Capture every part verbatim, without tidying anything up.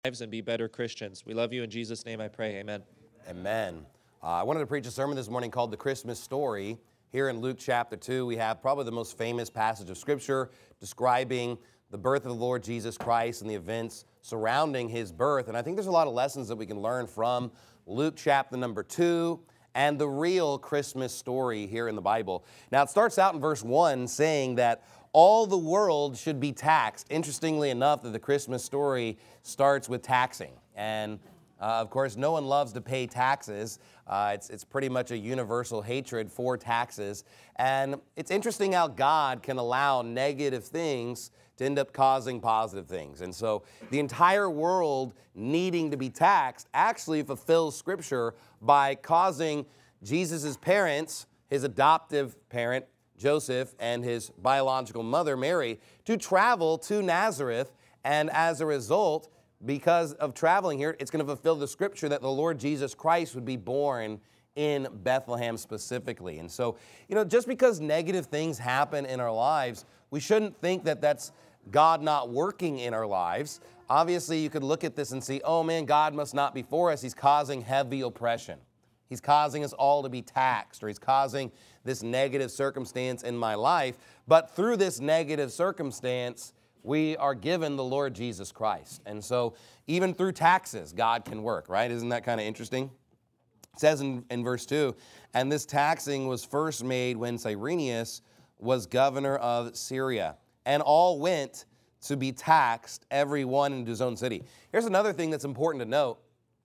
lives and be better Christians. We love you. In Jesus' name I pray. Amen. Amen. Uh, I wanted to preach a sermon this morning called The Christmas Story. Here in Luke chapter two, we have probably the most famous passage of Scripture describing the birth of the Lord Jesus Christ and the events surrounding his birth. And I think there's a lot of lessons that we can learn from Luke chapter number two and the real Christmas story here in the Bible. Now, it starts out in verse one saying that all the world should be taxed. Interestingly enough, that the Christmas story starts with taxing. And Uh, of course, no one loves to pay taxes. Uh, it's, it's pretty much a universal hatred for taxes. And it's interesting how God can allow negative things to end up causing positive things. And so the entire world needing to be taxed actually fulfills Scripture by causing Jesus' parents, his adoptive parent, Joseph, and his biological mother, Mary, to travel to Nazareth. And as a result, because of traveling here, it's going to fulfill the Scripture that the Lord Jesus Christ would be born in Bethlehem specifically. And so, you know, just because negative things happen in our lives, we shouldn't think that that's God not working in our lives. Obviously, you could look at this and see, oh man, God must not be for us. He's causing heavy oppression. He's causing us all to be taxed, or he's causing this negative circumstance in my life. But through this negative circumstance, we are given the Lord Jesus Christ. And so even through taxes, God can work, right? Isn't that kind of interesting? It says in, in verse two, and this taxing was first made when Cyrenius was governor of Syria, and all went to be taxed, every one into his own city. Here's another thing that's important to note.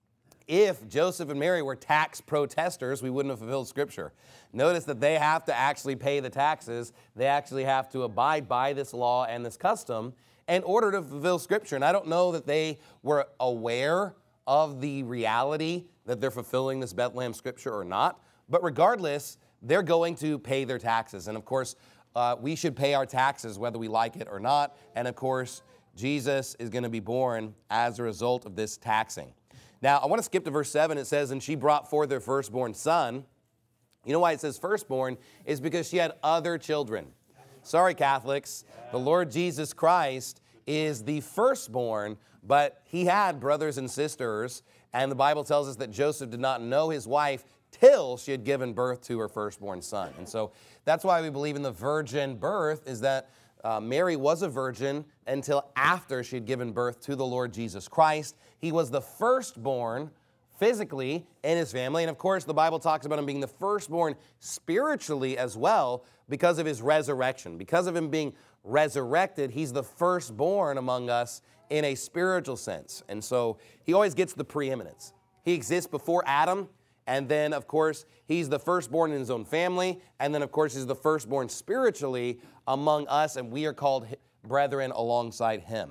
If Joseph and Mary were tax protesters, we wouldn't have fulfilled Scripture. Notice that they have to actually pay the taxes. They actually have to abide by this law and this custom in order to fulfill Scripture. And I don't know that they were aware of the reality that they're fulfilling this Bethlehem Scripture or not. But regardless, they're going to pay their taxes. And of course, uh, we should pay our taxes whether we like it or not. And of course, Jesus is going to be born as a result of this taxing. Now, I want to skip to verse seven. It says, and she brought forth her firstborn son. You know why it says firstborn? Is because she had other children. Sorry, Catholics. The Lord Jesus Christ is the firstborn, but he had brothers and sisters. And the Bible tells us that Joseph did not know his wife till she had given birth to her firstborn son. And so that's why we believe in the virgin birth, is that Uh, Mary was a virgin until after she had given birth to the Lord Jesus Christ. He was the firstborn physically in his family. And of course, the Bible talks about him being the firstborn spiritually as well because of his resurrection. Because of him being resurrected, he's the firstborn among us in a spiritual sense. And so he always gets the preeminence. He exists before Adam. And then, of course, he's the firstborn in his own family. And then, of course, he's the firstborn spiritually among us. And we are called brethren alongside him.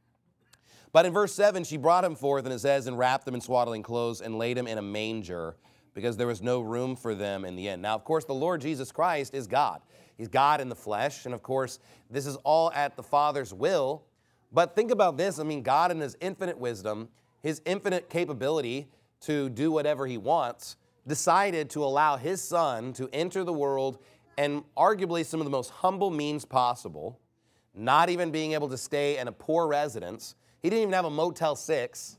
But in verse seven, she brought him forth, and it says, and wrapped him in swaddling clothes and laid him in a manger because there was no room for them in the inn. Now, of course, the Lord Jesus Christ is God. He's God in the flesh. And, of course, this is all at the Father's will. But think about this. I mean, God in his infinite wisdom, his infinite capability to do whatever he wants, decided to allow his son to enter the world in arguably some of the most humble means possible, not even being able to stay in a poor residence. He didn't even have a Motel six.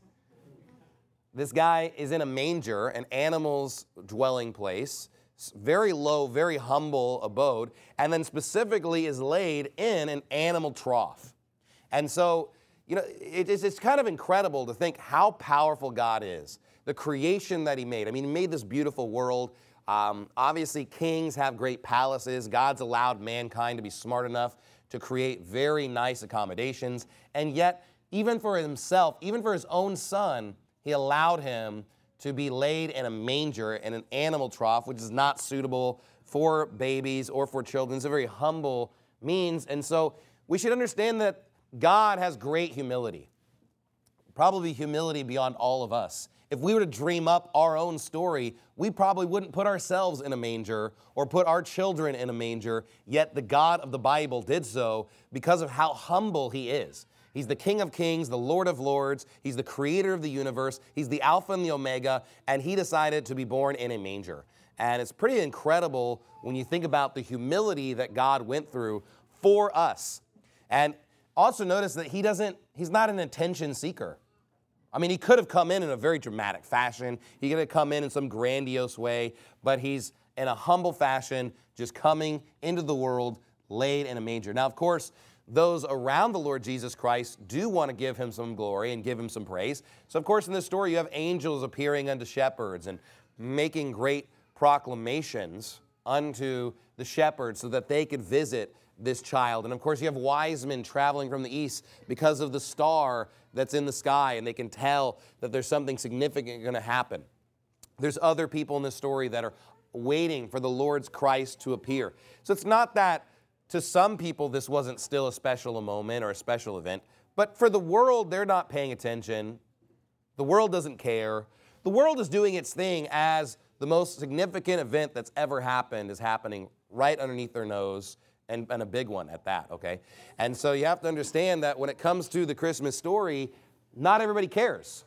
This guy is in a manger, an animal's dwelling place, very low, very humble abode, and then specifically is laid in an animal trough. And so, you know, it is, it's kind of incredible to think how powerful God is. The creation that he made. I mean, he made this beautiful world. Um, obviously, kings have great palaces. God's allowed mankind to be smart enough to create very nice accommodations. And yet, even for himself, even for his own son, he allowed him to be laid in a manger in an animal trough, which is not suitable for babies or for children. It's a very humble means. And so we should understand that God has great humility, probably humility beyond all of us. If we were to dream up our own story, we probably wouldn't put ourselves in a manger or put our children in a manger, yet the God of the Bible did so because of how humble he is. He's the King of Kings, the Lord of Lords. He's the creator of the universe. He's the Alpha and the Omega, and he decided to be born in a manger. And it's pretty incredible when you think about the humility that God went through for us. And also notice that he doesn't, he's not an attention seeker. I mean, he could have come in in a very dramatic fashion. He could have come in in some grandiose way, but he's in a humble fashion, just coming into the world, laid in a manger. Now, of course, those around the Lord Jesus Christ do want to give him some glory and give him some praise. So, of course, in this story, you have angels appearing unto shepherds and making great proclamations unto the shepherds so that they could visit this child. And of course, you have wise men traveling from the east because of the star that's in the sky, and they can tell that there's something significant going to happen. There's other people in this story that are waiting for the Lord's Christ to appear. So it's not that to some people this wasn't still a special moment or a special event, but for the world, they're not paying attention. The world doesn't care. The world is doing its thing as the most significant event that's ever happened is happening right underneath their nose, and, and a big one at that, okay? And so you have to understand that when it comes to the Christmas story, not everybody cares,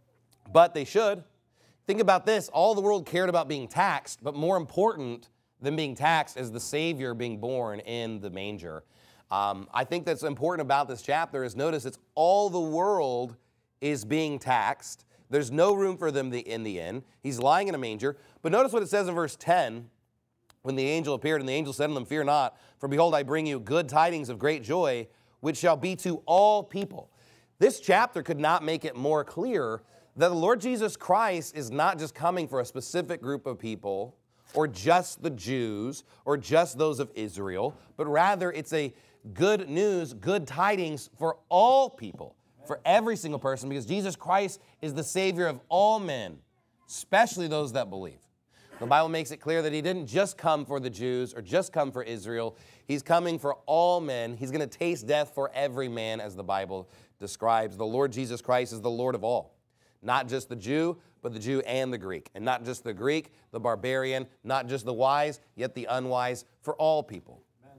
but they should. Think about this. All the world cared about being taxed, but more important than being taxed is the Savior being born in the manger. Um, I think that's important about this chapter is notice it's all the world is being taxed. There's no room for them in the inn. He's lying in a manger. But notice what it says in verse ten. When the angel appeared, and the angel said to them, "Fear not, for behold, I bring you good tidings of great joy, which shall be to all people." This chapter could not make it more clear that the Lord Jesus Christ is not just coming for a specific group of people, or just the Jews, or just those of Israel, but rather it's a good news, good tidings for all people, for every single person, because Jesus Christ is the Savior of all men, especially those that believe. The Bible makes it clear that he didn't just come for the Jews or just come for Israel. He's coming for all men. He's going to taste death for every man, as the Bible describes. The Lord Jesus Christ is the Lord of all, not just the Jew, but the Jew and the Greek. And not just the Greek, the barbarian, not just the wise, yet the unwise, for all people. Amen.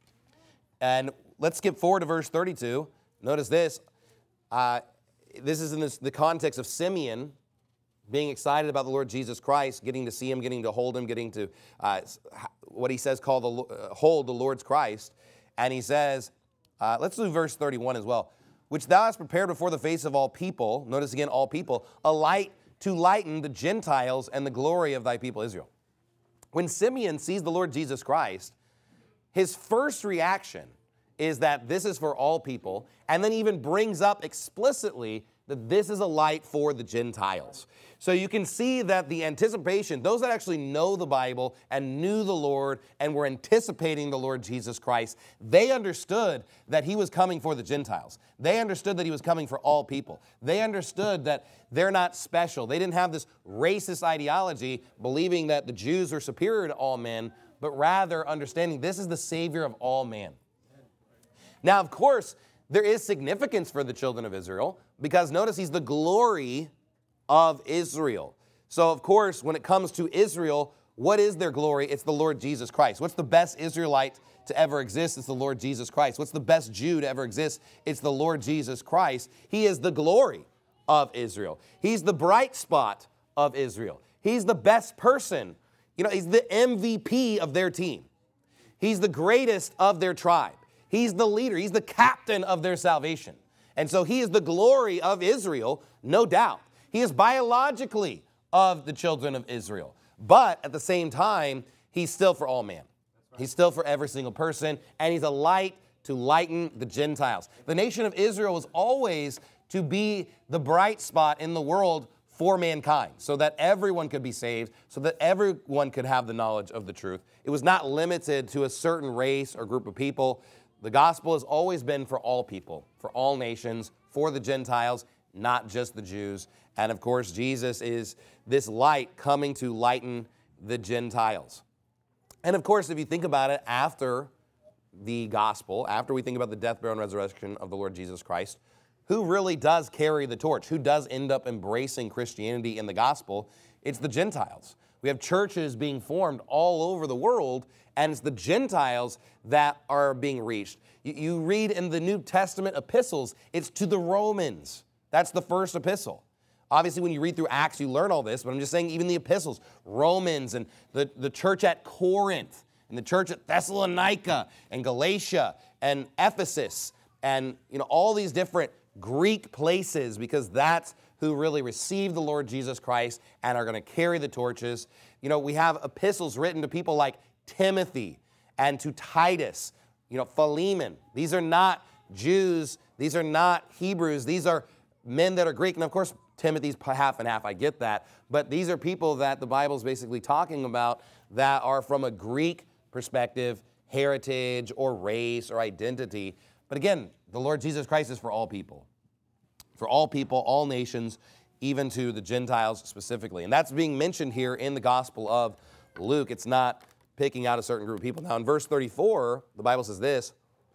And let's skip forward to verse thirty-two. Notice this. Uh, this is in this, the context of Simeon being excited about the Lord Jesus Christ, getting to see him, getting to hold him, getting to uh, what he says call the uh, hold the Lord's Christ. And he says, uh, let's do verse thirty-one as well. "Which thou hast prepared before the face of all people," notice again, all people, "a light to lighten the Gentiles and the glory of thy people Israel." When Simeon sees the Lord Jesus Christ, his first reaction is that this is for all people, and then even brings up explicitly that this is a light for the Gentiles. So you can see that the anticipation, those that actually know the Bible and knew the Lord and were anticipating the Lord Jesus Christ, they understood that he was coming for the Gentiles. They understood that he was coming for all people. They understood that they're not special. They didn't have this racist ideology believing that the Jews were superior to all men, but rather understanding this is the Savior of all men. Now, of course, there is significance for the children of Israel because notice he's the glory of Israel. So, of course, when it comes to Israel, what is their glory? It's the Lord Jesus Christ. What's the best Israelite to ever exist? It's the Lord Jesus Christ. What's the best Jew to ever exist? It's the Lord Jesus Christ. He is the glory of Israel. He's the bright spot of Israel. He's the best person. You know, he's the M V P of their team. He's the greatest of their tribe. He's the leader. He's the captain of their salvation. And so he is the glory of Israel, no doubt. He is biologically of the children of Israel. But at the same time, he's still for all man. He's still for every single person. And he's a light to lighten the Gentiles. The nation of Israel was always to be the bright spot in the world for mankind, so that everyone could be saved, so that everyone could have the knowledge of the truth. It was not limited to a certain race or group of people. The gospel has always been for all people, for all nations, for the Gentiles, not just the Jews. And of course, Jesus is this light coming to lighten the Gentiles. And of course, if you think about it, after the gospel, after we think about the death, burial, and resurrection of the Lord Jesus Christ, who really does carry the torch? Who does end up embracing Christianity in the gospel? It's the Gentiles. We have churches being formed all over the world, and it's the Gentiles that are being reached. You, you read in the New Testament epistles, it's to the Romans. That's the first epistle. Obviously, when you read through Acts, you learn all this, but I'm just saying even the epistles, Romans and the, the church at Corinth, and the church at Thessalonica and Galatia and Ephesus, and you know all these different Greek places, because that's who really receive the Lord Jesus Christ and are going to carry the torches. You know, we have epistles written to people like Timothy and to Titus, you know, Philemon. These are not Jews. These are not Hebrews. These are men that are Greek. And of course, Timothy's half and half. I get that. But these are people that the Bible's basically talking about that are from a Greek perspective, heritage or race or identity. But again, the Lord Jesus Christ is for all people. For all people, all nations, even to the Gentiles specifically. And that's being mentioned here in the Gospel of Luke. It's not picking out a certain group of people. Now in verse thirty-four, the Bible says this,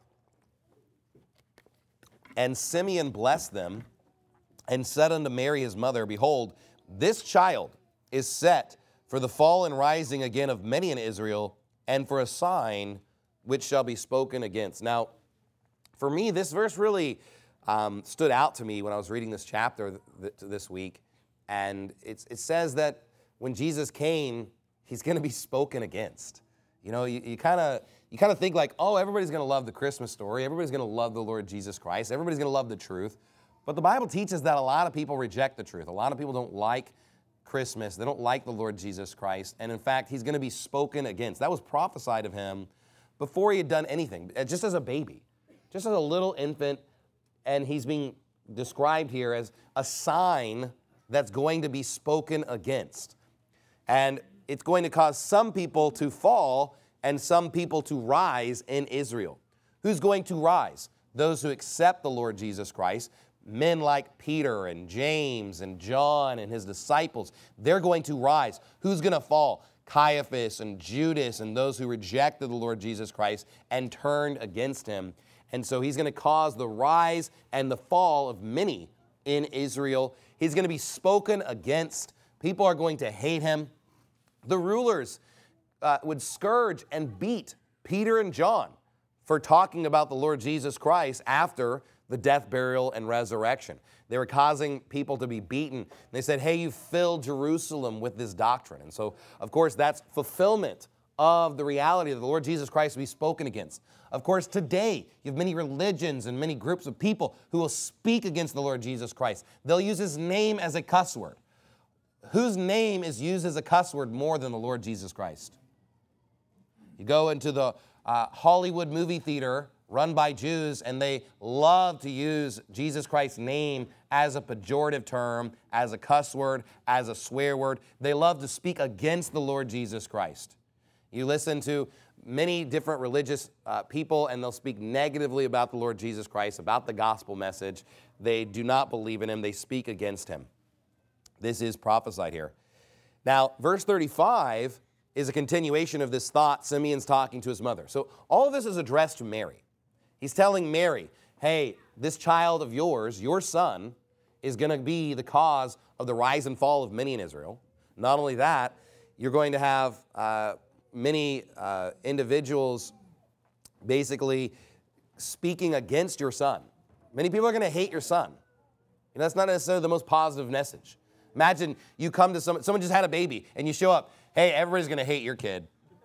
"And Simeon blessed them and said unto Mary his mother, Behold, this child is set for the fall and rising again of many in Israel, and for a sign which shall be spoken against." Now, for me, this verse really um, stood out to me when I was reading this chapter th- th- this week. And it's, it says that when Jesus came, he's going to be spoken against. You know, you kind of you kind of think like, oh, everybody's going to love the Christmas story. Everybody's going to love the Lord Jesus Christ. Everybody's going to love the truth. But the Bible teaches that a lot of people reject the truth. A lot of people don't like Christmas. They don't like the Lord Jesus Christ. And in fact, he's going to be spoken against. That was prophesied of him before he had done anything, just as a baby, just as a little infant. And he's being described here as a sign that's going to be spoken against. And it's going to cause some people to fall and some people to rise in Israel. Who's going to rise? Those who accept the Lord Jesus Christ. Men like Peter and James and John and his disciples, they're going to rise. Who's going to fall? Caiaphas and Judas and those who rejected the Lord Jesus Christ and turned against him. And so he's going to cause the rise and the fall of many in Israel. He's going to be spoken against. People are going to hate him. The rulers uh, would scourge and beat Peter and John for talking about the Lord Jesus Christ after the death, burial, and resurrection. They were causing people to be beaten. They said, hey, you filled Jerusalem with this doctrine. And so, of course, that's fulfillment of the reality that the Lord Jesus Christ will be spoken against. Of course, today, you have many religions and many groups of people who will speak against the Lord Jesus Christ. They'll use his name as a cuss word. Whose name is used as a cuss word more than the Lord Jesus Christ? You go into the uh, Hollywood movie theater run by Jews, and they love to use Jesus Christ's name as a pejorative term, as a cuss word, as a swear word. They love to speak against the Lord Jesus Christ. You listen to many different religious uh, people, and they'll speak negatively about the Lord Jesus Christ, about the gospel message. They do not believe in him. They speak against him. This is prophesied here. Now, verse thirty-five is a continuation of this thought. Simeon's talking to his mother. So all of this is addressed to Mary. He's telling Mary, hey, this child of yours, your son, is going to be the cause of the rise and fall of many in Israel. Not only that, you're going to have uh, many uh, individuals basically speaking against your son. Many people are going to hate your son. You know, that's not necessarily the most positive message. Imagine you come to someone, someone just had a baby, and you show up, hey, everybody's going to hate your kid.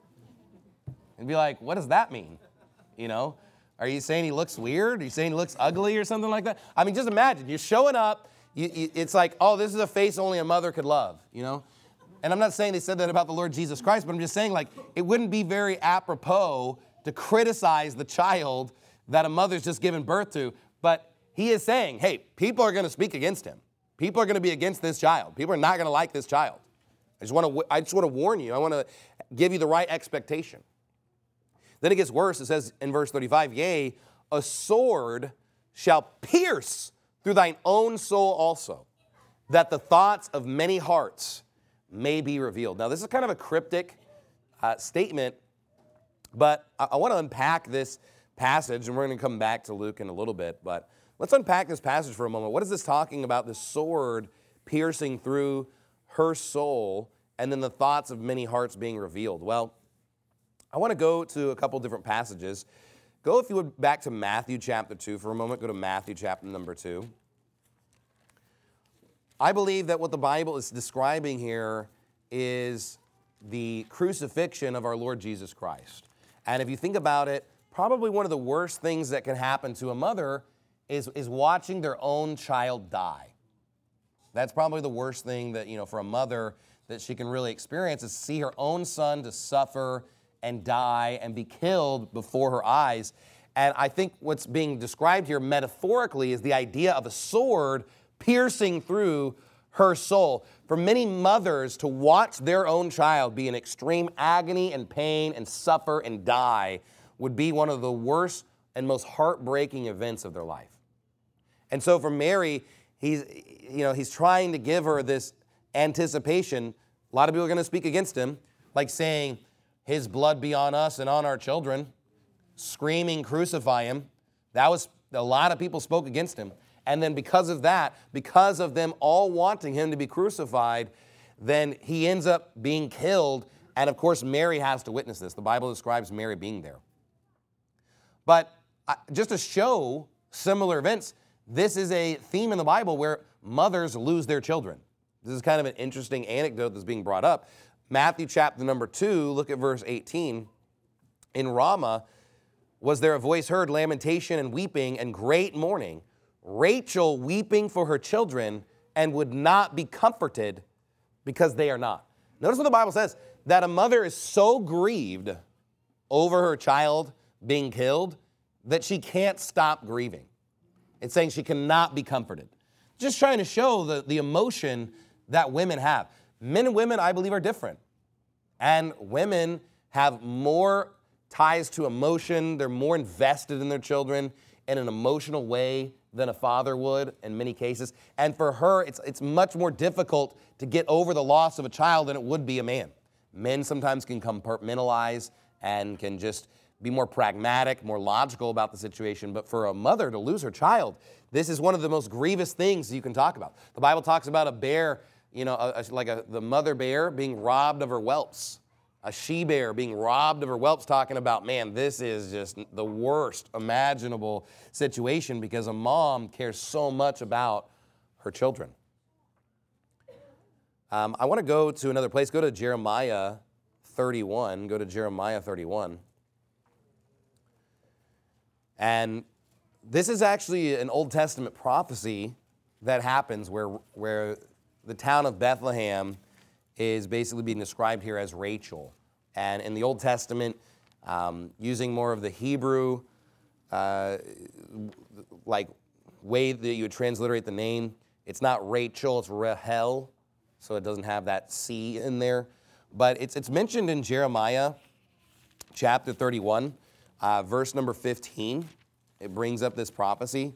And be like, what does that mean? You know, are you saying he looks weird? Are you saying he looks ugly or something like that? I mean, just imagine, you're showing up, you, you, it's like, oh, this is a face only a mother could love, you know? And I'm not saying they said that about the Lord Jesus Christ, but I'm just saying, like, it wouldn't be very apropos to criticize the child that a mother's just given birth to. But he is saying, hey, people are going to speak against him. People are going to be against this child. People are not going to like this child. I just want to, I just want to warn you. I want to give you the right expectation. Then it gets worse. It says in verse thirty-five, yea, a sword shall pierce through thine own soul also, that the thoughts of many hearts may be revealed. Now, this is kind of a cryptic uh, statement, but I, I want to unpack this passage, and we're going to come back to Luke in a little bit, but let's unpack this passage for a moment. What is this talking about, this sword piercing through her soul, and then the thoughts of many hearts being revealed? Well, I want to go to a couple different passages. Go, if you would, back to Matthew chapter two for a moment. Go to Matthew chapter number two. I believe that what the Bible is describing here is the crucifixion of our Lord Jesus Christ. And if you think about it, probably one of the worst things that can happen to a mother is, is watching their own child die. That's probably the worst thing that, you know, for a mother that she can really experience is see her own son to suffer and die and be killed before her eyes. And I think what's being described here metaphorically is the idea of a sword piercing through her soul. For many mothers to watch their own child be in extreme agony and pain and suffer and die would be one of the worst and most heartbreaking events of their life. And so for Mary, he's, you know, he's trying to give her this anticipation. A lot of people are going to speak against him, like saying, his blood be on us and on our children, screaming, crucify him. That was, a lot of people spoke against him. And then because of that, because of them all wanting him to be crucified, then he ends up being killed. And of course, Mary has to witness this. The Bible describes Mary being there. But just to show similar events, this is a theme in the Bible where mothers lose their children. This is kind of an interesting anecdote that's being brought up. Matthew chapter number two, look at verse eighteen. In Ramah was there a voice heard, lamentation and weeping and great mourning, Rachel weeping for her children and would not be comforted because they are not. Notice what the Bible says, that a mother is so grieved over her child being killed that she can't stop grieving. It's saying she cannot be comforted. Just trying to show the, the emotion that women have. Men and women, I believe, are different. And women have more ties to emotion. They're more invested in their children in an emotional way than a father would in many cases. And for her, it's, it's much more difficult to get over the loss of a child than it would be a man. Men sometimes can compartmentalize and can just be more pragmatic, more logical about the situation. But for a mother to lose her child, this is one of the most grievous things you can talk about. The Bible talks about a bear, you know, a, a, like a, the mother bear being robbed of her whelps. A she-bear being robbed of her whelps, talking about, man, this is just the worst imaginable situation because a mom cares so much about her children. Um, I want to go to another place. Go to Jeremiah thirty-one. Go to Jeremiah thirty-one. And this is actually an Old Testament prophecy that happens where, where the town of Bethlehem is basically being described here as Rachel. And in the Old Testament, um, using more of the Hebrew, uh, like way that you would transliterate the name, it's not Rachel, it's Rahel, so it doesn't have that C in there. But it's, it's mentioned in Jeremiah chapter thirty-one, uh, verse number fifteen. It brings up this prophecy.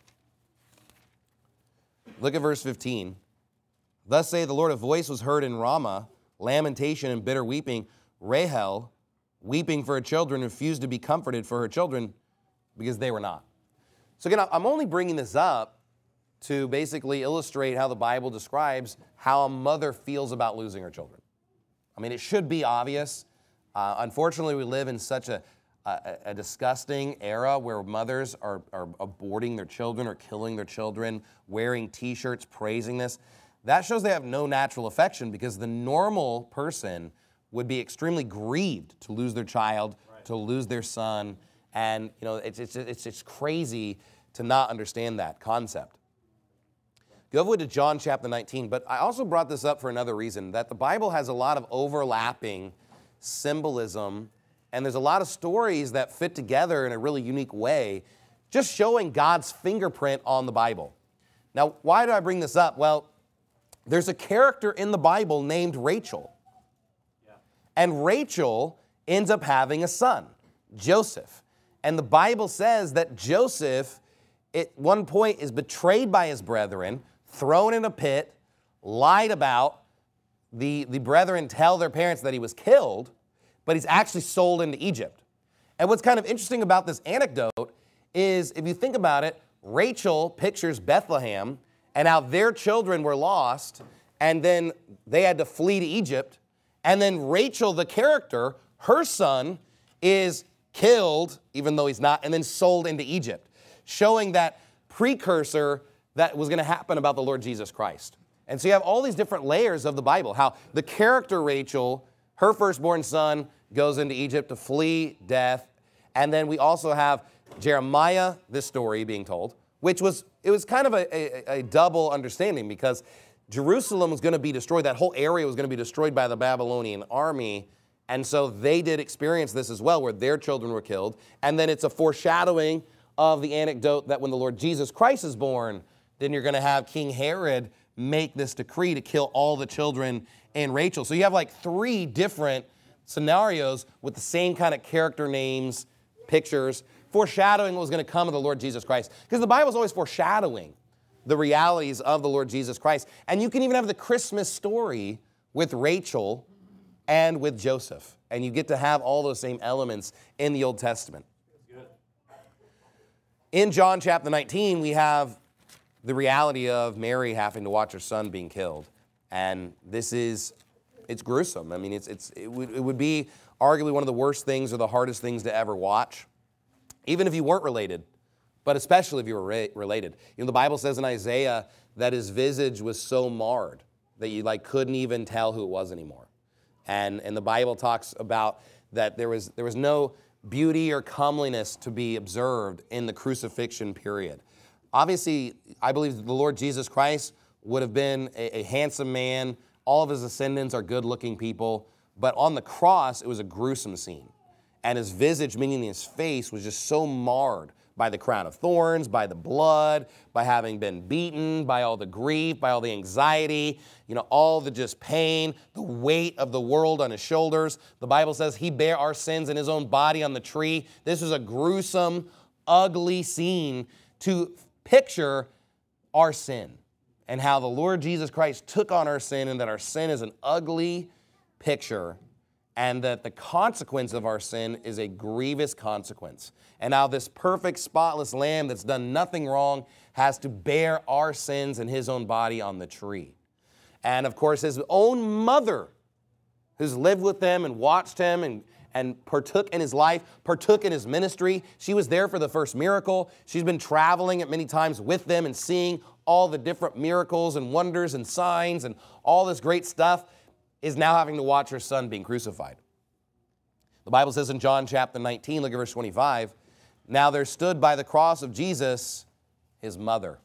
Look at verse fifteen. Thus saith the Lord, a voice was heard in Ramah, lamentation and bitter weeping. Rahel, weeping for her children, refused to be comforted for her children because they were not. So again, I'm only bringing this up to basically illustrate how the Bible describes how a mother feels about losing her children. I mean, it should be obvious. Uh, unfortunately, we live in such a, a, a disgusting era where mothers are, are aborting their children or killing their children, wearing T-shirts praising this. That shows they have no natural affection because the normal person would be extremely grieved to lose their child, right, to lose their son. And, you know, it's, it's, it's, it's crazy to not understand that concept. Go over to John chapter nineteen, but I also brought this up for another reason, that the Bible has a lot of overlapping symbolism, and there's a lot of stories that fit together in a really unique way, just showing God's fingerprint on the Bible. Now, why do I bring this up? Well, there's a character in the Bible named Rachel. Yeah. And Rachel ends up having a son, Joseph. And the Bible says that Joseph, at one point, is betrayed by his brethren, thrown in a pit, lied about. The, the brethren tell their parents that he was killed, but he's actually sold into Egypt. And what's kind of interesting about this anecdote is, if you think about it, Rachel pictures Bethlehem and how their children were lost, and then they had to flee to Egypt. And then Rachel, the character, her son is killed, even though he's not, and then sold into Egypt, showing that precursor that was going to happen about the Lord Jesus Christ. And so you have all these different layers of the Bible, how the character Rachel, her firstborn son, goes into Egypt to flee death. And then we also have Jeremiah, this story being told, which was, it was kind of a, a, a double understanding, because Jerusalem was going to be destroyed. That whole area was going to be destroyed by the Babylonian army. And so they did experience this as well, where their children were killed. And then it's a foreshadowing of the anecdote that when the Lord Jesus Christ is born, then you're going to have King Herod make this decree to kill all the children in Rachel. So you have like three different scenarios with the same kind of character names, pictures, foreshadowing what was going to come of the Lord Jesus Christ. Because the Bible is always foreshadowing the realities of the Lord Jesus Christ. And you can even have the Christmas story with Rachel and with Joseph. And you get to have all those same elements in the Old Testament. In John chapter nineteen, we have the reality of Mary having to watch her son being killed. And this is, it's gruesome. I mean, it's, it's, it, would, it would be arguably one of the worst things or the hardest things to ever watch, even if you weren't related, but especially if you were re- related. You know, the Bible says in Isaiah that his visage was so marred that you like couldn't even tell who it was anymore. And, and the Bible talks about that there was, there was no beauty or comeliness to be observed in the crucifixion period. Obviously, I believe that the Lord Jesus Christ would have been a, a handsome man. All of his descendants are good-looking people. But on the cross, it was a gruesome scene. And his visage, meaning his face, was just so marred by the crown of thorns, by the blood, by having been beaten, by all the grief, by all the anxiety, you know, all the just pain, the weight of the world on his shoulders. The Bible says he bare our sins in his own body on the tree. This was a gruesome, ugly scene to picture our sin and how the Lord Jesus Christ took on our sin, and that our sin is an ugly picture, and that the consequence of our sin is a grievous consequence. And how this perfect, spotless lamb that's done nothing wrong has to bear our sins in his own body on the tree. And of course, his own mother, who's lived with him and watched him and, and partook in his life, partook in his ministry. She was there for the first miracle. She's been traveling at many times with them and seeing all the different miracles and wonders and signs and all this great stuff, is now having to watch her son being crucified. The Bible says in John chapter nineteen, look at verse twenty-five, now there stood by the cross of Jesus his mother.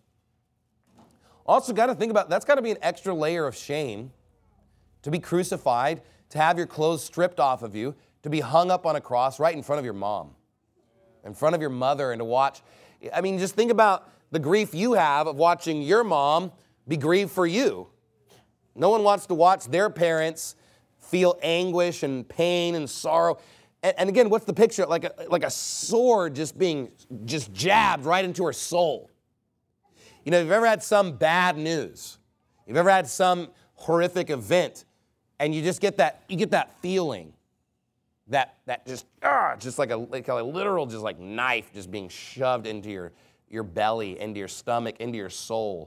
Also got to think about, that's got to be an extra layer of shame to be crucified, to have your clothes stripped off of you, to be hung up on a cross right in front of your mom, in front of your mother, and to watch. I mean, just think about the grief you have of watching your mom be grieved for you. No one wants to watch their parents feel anguish and pain and sorrow. And, and again, what's the picture? Like a, like a sword just being just jabbed right into her soul. You know, if you've ever had some bad news, you've ever had some horrific event, and you just get that, you get that feeling, that that just, ah, just like a, like a literal, just like knife just being shoved into your, your belly, into your stomach, into your soul.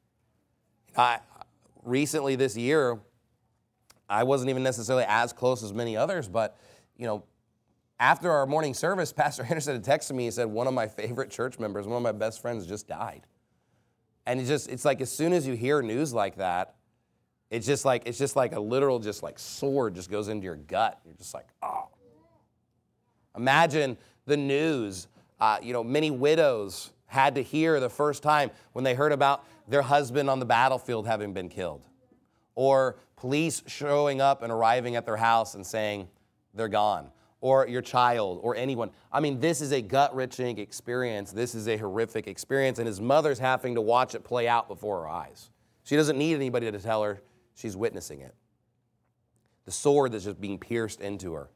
I, recently this year, I wasn't even necessarily as close as many others, but, you know, after our morning service, Pastor Anderson had texted me and said, one of my favorite church members, one of my best friends just died. And it's just, it's like as soon as you hear news like that, it's just like, it's just like a literal, just like sword just goes into your gut. You're just like, oh. Imagine the news, uh, you know, many widows had to hear the first time when they heard about their husband on the battlefield having been killed. Or police showing up and arriving at their house and saying they're gone. Or your child, or anyone. I mean, this is a gut-wrenching experience. This is a horrific experience, and his mother's having to watch it play out before her eyes. She doesn't need anybody to tell her. She's witnessing it. The sword that's just being pierced into her.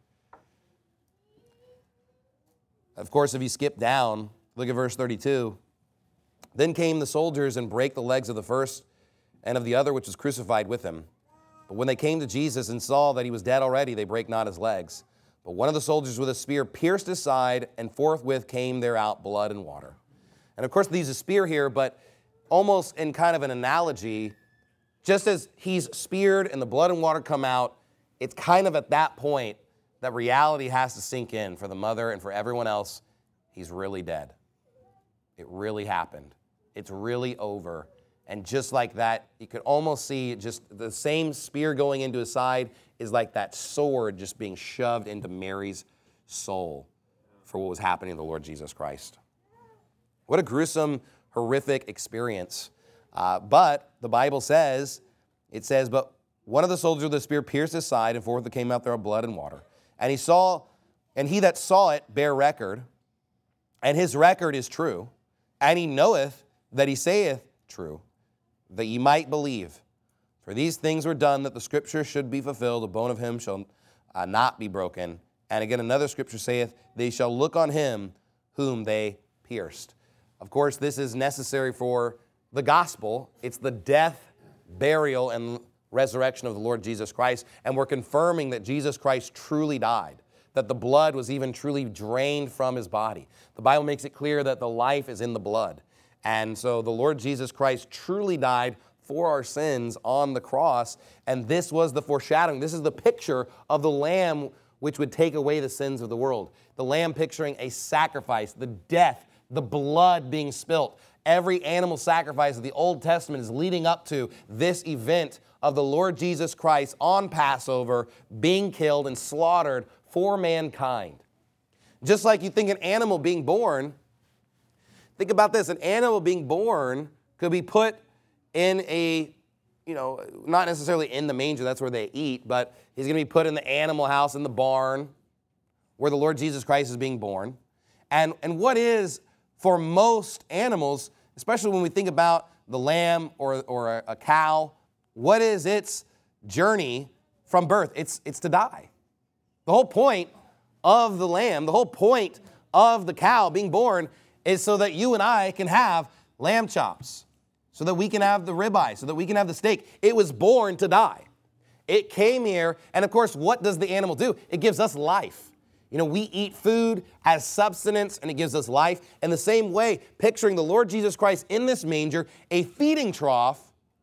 Of course, if you skip down, look at verse thirty-two. Then came the soldiers and brake the legs of the first and of the other which was crucified with him. But when they came to Jesus and saw that he was dead already, they brake not his legs. But one of the soldiers with a spear pierced his side, and forthwith came there out blood and water. And of course, they use a spear here, but almost in kind of an analogy, just as he's speared and the blood and water come out, it's kind of at that point that reality has to sink in for the mother and for everyone else. He's really dead. It really happened. It's really over. And just like that, you could almost see just the same spear going into his side is like that sword just being shoved into Mary's soul for what was happening to the Lord Jesus Christ. What a gruesome, horrific experience. Uh, but the Bible says it says, but one of the soldiers with the spear pierced his side, and forth there came out there of blood and water. And he saw, and he that saw it bare record, and his record is true, and he knoweth that he saith true, that ye might believe. For these things were done that the scripture should be fulfilled, the bone of him shall uh, not be broken. And again, another scripture saith, they shall look on him whom they pierced. Of course, this is necessary for the gospel. It's the death, burial, and resurrection of the Lord Jesus Christ. And we're confirming that Jesus Christ truly died, that the blood was even truly drained from his body. The Bible makes it clear that the life is in the blood. And so the Lord Jesus Christ truly died for our sins on the cross. And this was the foreshadowing. This is the picture of the Lamb which would take away the sins of the world. The Lamb picturing a sacrifice, the death, the blood being spilt. Every animal sacrifice of the Old Testament is leading up to this event of the Lord Jesus Christ on Passover being killed and slaughtered for mankind. Just like you think an animal being born, think about this, an animal being born could be put in a, you know, not necessarily in the manger, that's where they eat, but he's going to be put in the animal house, in the barn, where the Lord Jesus Christ is being born. And, and what is, for most animals, especially when we think about the lamb or, or a, a cow, what is its journey from birth? It's, it's to die. The whole point of the lamb, the whole point of the cow being born is so that you and I can have lamb chops, so that we can have the ribeye, so that we can have the steak. It was born to die. It came here, and of course, what does the animal do? It gives us life. You know, we eat food as substance, and it gives us life. In the same way, picturing the Lord Jesus Christ in this manger, a feeding trough,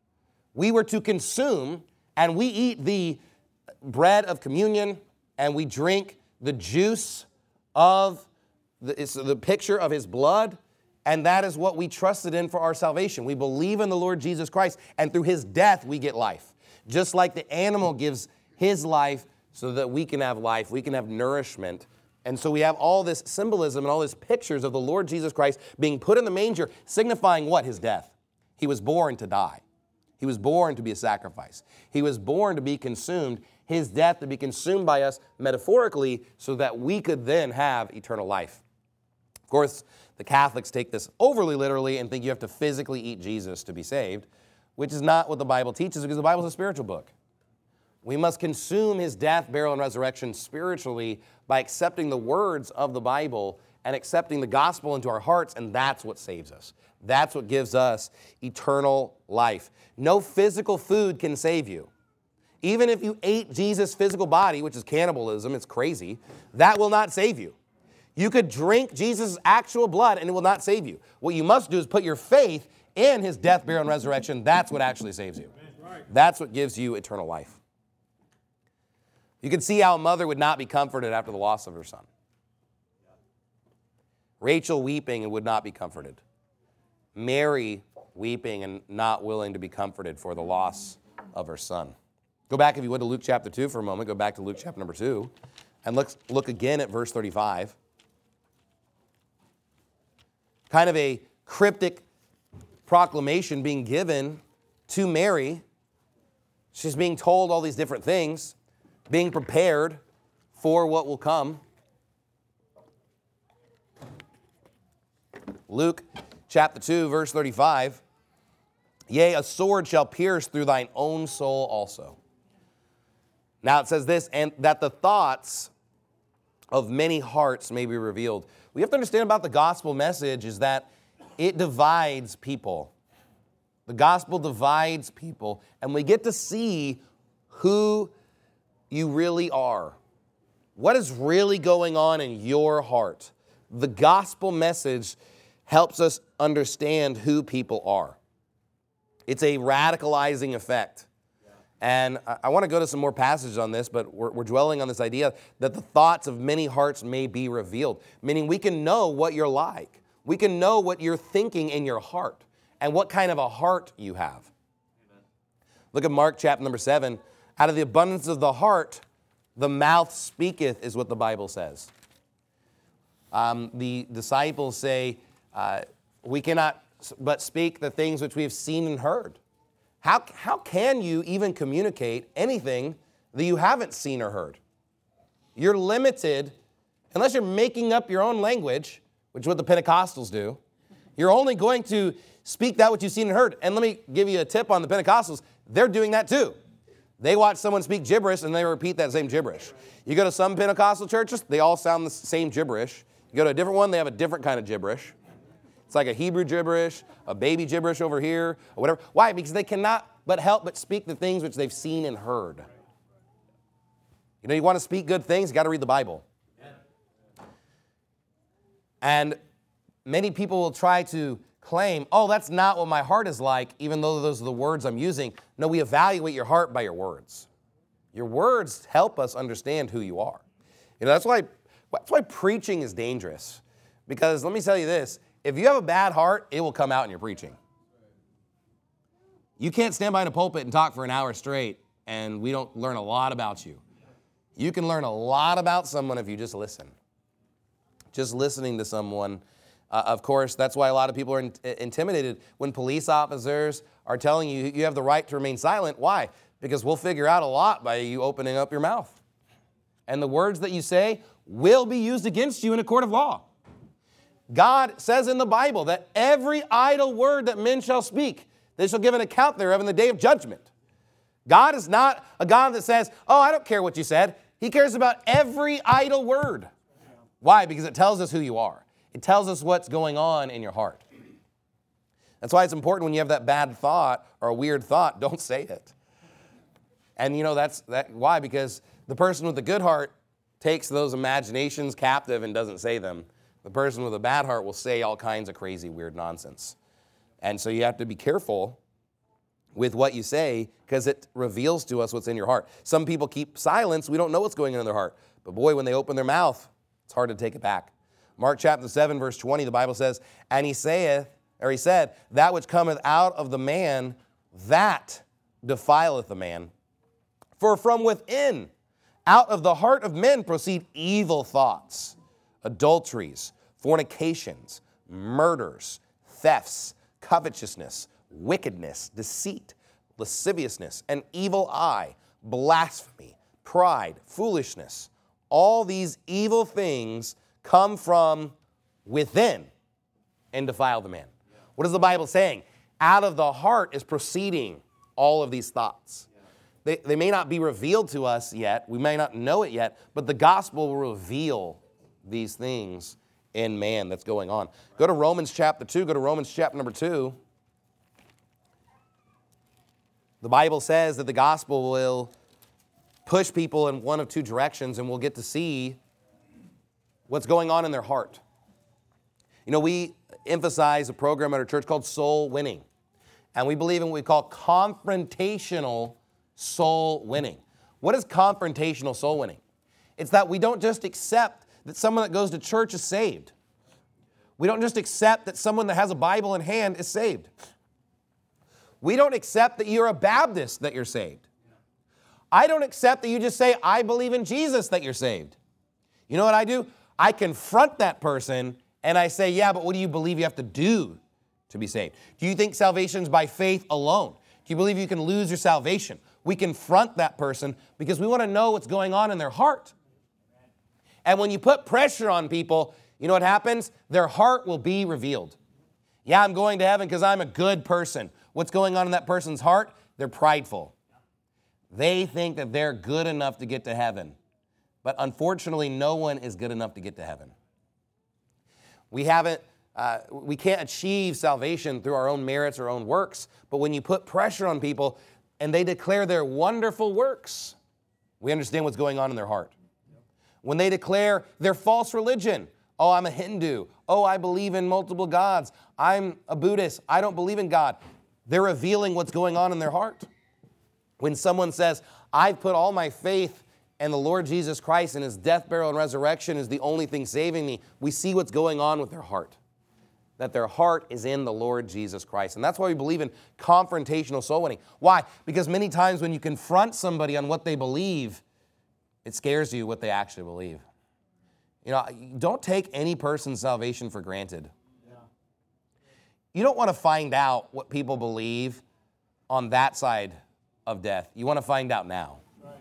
we were to consume, and we eat the bread of communion, and we drink the juice of, the, it's the picture of his blood, and that is what we trusted in for our salvation. We believe in the Lord Jesus Christ, and through his death, we get life. Just like the animal gives his life so that we can have life, we can have nourishment. And so we have all this symbolism and all these pictures of the Lord Jesus Christ being put in the manger, signifying what? His death. He was born to die. He was born to be a sacrifice. He was born to be consumed. His death to be consumed by us metaphorically so that we could then have eternal life. Of course, the Catholics take this overly literally and think you have to physically eat Jesus to be saved, which is not what the Bible teaches, because the Bible is a spiritual book. We must consume his death, burial, and resurrection spiritually by accepting the words of the Bible and accepting the gospel into our hearts, and that's what saves us. That's what gives us eternal life. No physical food can save you. Even if you ate Jesus' physical body, which is cannibalism, it's crazy, that will not save you. You could drink Jesus' actual blood and it will not save you. What you must do is put your faith in his death, burial, and resurrection. That's what actually saves you. That's what gives you eternal life. You can see how a mother would not be comforted after the loss of her son. Rachel weeping and would not be comforted. Mary weeping and not willing to be comforted for the loss of her son. Go back, if you would, to Luke chapter two for a moment. Go back to Luke chapter number two. And let's look again at verse thirty-five. Kind of a cryptic proclamation being given to Mary. She's being told all these different things, being prepared for what will come. Luke chapter two, verse thirty-five. Yea, a sword shall pierce through thine own soul also. Now it says this, and that the thoughts of many hearts may be revealed. We have to understand about the gospel message is that it divides people. The gospel divides people, and we get to see who you really are. What is really going on in your heart? The gospel message helps us understand who people are. It's a radicalizing effect. And I want to go to some more passages on this, but we're, we're dwelling on this idea that the thoughts of many hearts may be revealed, meaning we can know what you're like. We can know what you're thinking in your heart and what kind of a heart you have. Amen. Look at Mark chapter number seven. Out of the abundance of the heart, the mouth speaketh, is what the Bible says. Um, the disciples say, uh, we cannot but speak the things which we have seen and heard. How, how can you even communicate anything that you haven't seen or heard? You're limited, unless you're making up your own language, which is what the Pentecostals do. You're only going to speak that which you've seen and heard. And let me give you a tip on the Pentecostals. They're doing that too. They watch someone speak gibberish and they repeat that same gibberish. You go to some Pentecostal churches, they all sound the same gibberish. You go to a different one, they have a different kind of gibberish. It's like a Hebrew gibberish, a baby gibberish over here, or whatever. Why? Because they cannot but help but speak the things which they've seen and heard. You know, you want to speak good things, you got to read the Bible. And many people will try to claim, oh, that's not what my heart is like, even though those are the words I'm using. No, we evaluate your heart by your words. Your words help us understand who you are. You know, that's why, that's why preaching is dangerous. Because let me tell you this, if you have a bad heart, it will come out in your preaching. You can't stand behind a pulpit and talk for an hour straight, and we don't learn a lot about you. You can learn a lot about someone if you just listen. Just listening to someone. Uh, of course, that's why a lot of people are in, intimidated when police officers are telling you you have the right to remain silent. Why? Because we'll figure out a lot by you opening up your mouth. And the words that you say will be used against you in a court of law. God says in the Bible that every idle word that men shall speak, they shall give an account thereof in the day of judgment. God is not a God that says, oh, I don't care what you said. He cares about every idle word. Why? Because it tells us who you are. It tells us what's going on in your heart. That's why it's important when you have that bad thought or a weird thought, don't say it. And you know, that's that. Why? Because the person with the good heart takes those imaginations captive and doesn't say them. The person with a bad heart will say all kinds of crazy, weird nonsense. And so you have to be careful with what you say because it reveals to us what's in your heart. Some people keep silence. We don't know what's going on in their heart. But boy, when they open their mouth, it's hard to take it back. Mark chapter seven, verse twenty, the Bible says, and he saith, or he said, that which cometh out of the man, that defileth the man. For from within, out of the heart of men proceed evil thoughts, adulteries, fornications, murders, thefts, covetousness, wickedness, deceit, lasciviousness, an evil eye, blasphemy, pride, foolishness. All these evil things come from within and defile the man. What is the Bible saying? Out of the heart is proceeding all of these thoughts. They, they may not be revealed to us yet. We may not know it yet, but the gospel will reveal these things in man that's going on. Go to Romans chapter two. Go to Romans chapter number two. The Bible says that the gospel will push people in one of two directions, and we'll get to see what's going on in their heart. You know, we emphasize a program at our church called Soul Winning, and we believe in what we call confrontational soul winning. What is confrontational soul winning? It's that we don't just accept that someone that goes to church is saved. We don't just accept that someone that has a Bible in hand is saved. We don't accept that you're a Baptist that you're saved. I don't accept that you just say, I believe in Jesus, that you're saved. You know what I do? I confront that person and I say, yeah, but what do you believe you have to do to be saved? Do you think salvation is by faith alone? Do you believe you can lose your salvation? We confront that person because we want to know what's going on in their heart. And when you put pressure on people, you know what happens? Their heart will be revealed. Yeah, I'm going to heaven because I'm a good person. What's going on in that person's heart? They're prideful. They think that they're good enough to get to heaven. But unfortunately, no one is good enough to get to heaven. We haven't, uh, we can't achieve salvation through our own merits or own works. But when you put pressure on people and they declare their wonderful works, we understand what's going on in their heart. When they declare their false religion, oh, I'm a Hindu. Oh, I believe in multiple gods. I'm a Buddhist. I don't believe in God. They're revealing what's going on in their heart. When someone says, I've put all my faith in the Lord Jesus Christ and his death, burial, and resurrection is the only thing saving me, we see what's going on with their heart. That their heart is in the Lord Jesus Christ. And that's why we believe in confrontational soul winning. Why? Because many times when you confront somebody on what they believe, it scares you what they actually believe. You know, don't take any person's salvation for granted. Yeah. You don't want to find out what people believe on that side of death. You want to find out now.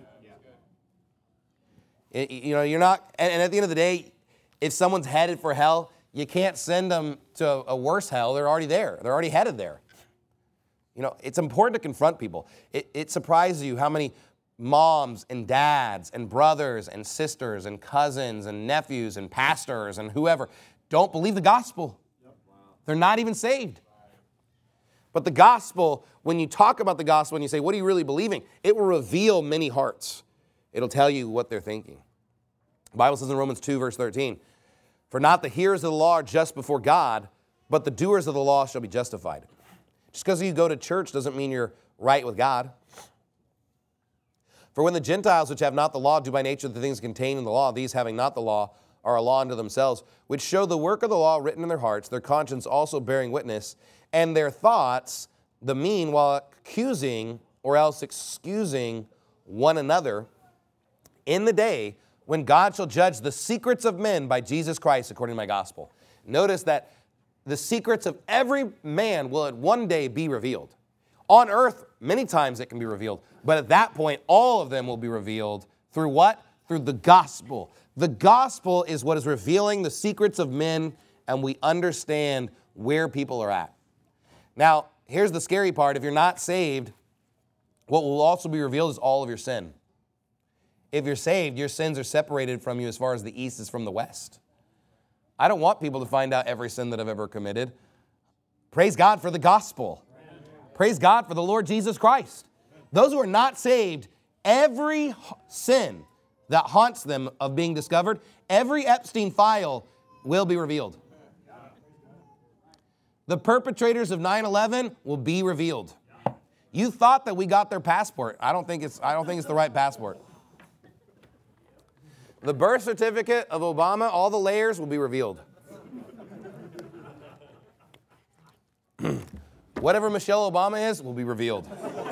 It, you know, you're not, and, and at the end of the day, if someone's headed for hell, you can't send them to a, a worse hell. They're already there. They're already headed there. You know, it's important to confront people. It, it surprises you how many moms and dads and brothers and sisters and cousins and nephews and pastors and whoever don't believe the gospel. Yep. Wow. They're not even saved. But the gospel, when you talk about the gospel and you say, what are you really believing? It will reveal many hearts. It'll tell you what they're thinking. The Bible says in Romans two, verse thirteen, for not the hearers of the law are just before God, but the doers of the law shall be justified. Just because you go to church doesn't mean you're right with God. For when the Gentiles which have not the law do by nature the things contained in the law, these having not the law are a law unto themselves, which show the work of the law written in their hearts, their conscience also bearing witness, and their thoughts the mean while accusing or else excusing one another in the day when God shall judge the secrets of men by Jesus Christ according to my gospel. Notice that the secrets of every man will at one day be revealed. On earth, many times it can be revealed, but at that point, all of them will be revealed through what? Through the gospel. The gospel is what is revealing the secrets of men, and we understand where people are at. Now, here's the scary part. If you're not saved, what will also be revealed is all of your sin. If you're saved, your sins are separated from you as far as the east is from the west. I don't want people to find out every sin that I've ever committed. Praise God for the gospel. Praise God for the Lord Jesus Christ. Those who are not saved, every sin that haunts them of being discovered, every Epstein file will be revealed. The perpetrators of nine eleven will be revealed. You thought that we got their passport. I don't think it's, I don't think it's the right passport. The birth certificate of Obama, all the layers will be revealed. Whatever Michelle Obama is will be revealed.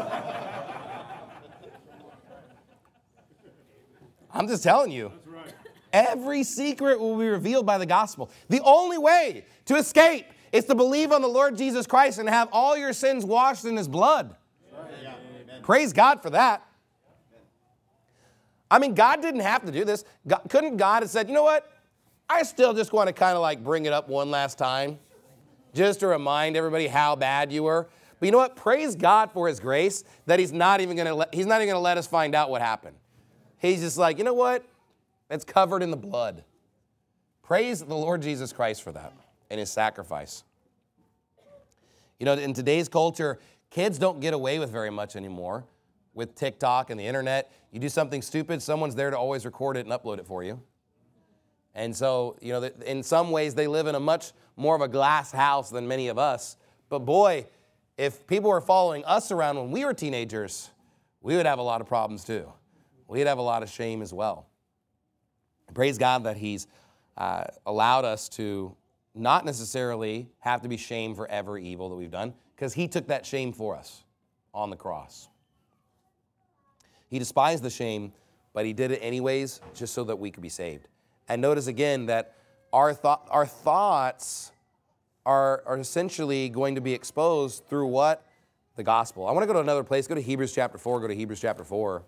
I'm just telling you. Every secret will be revealed by the gospel. The only way to escape is to believe on the Lord Jesus Christ and have all your sins washed in his blood. Yeah. Praise God for that. I mean, God didn't have to do this. God, couldn't God have said, you know what? I still just want to kind of like bring it up one last time, just to remind everybody how bad you were. But you know what? Praise God for his grace that he's not even going to let, he's not even going to let us find out what happened. He's just like, you know what? It's covered in the blood. Praise the Lord Jesus Christ for that and his sacrifice. You know, in today's culture, kids don't get away with very much anymore. With TikTok and the internet, you do something stupid, someone's there to always record it and upload it for you. And so, you know, in some ways, they live in a much more of a glass house than many of us. But boy, if people were following us around when we were teenagers, we would have a lot of problems too. We'd have a lot of shame as well. Praise God that he's uh, allowed us to not necessarily have to be shamed for every evil that we've done, because he took that shame for us on the cross. He despised the shame, but he did it anyways just so that we could be saved. And notice again that our, th- our thoughts are, are essentially going to be exposed through what? The gospel. I want to go to another place. Go to Hebrews chapter four. Go to Hebrews chapter four.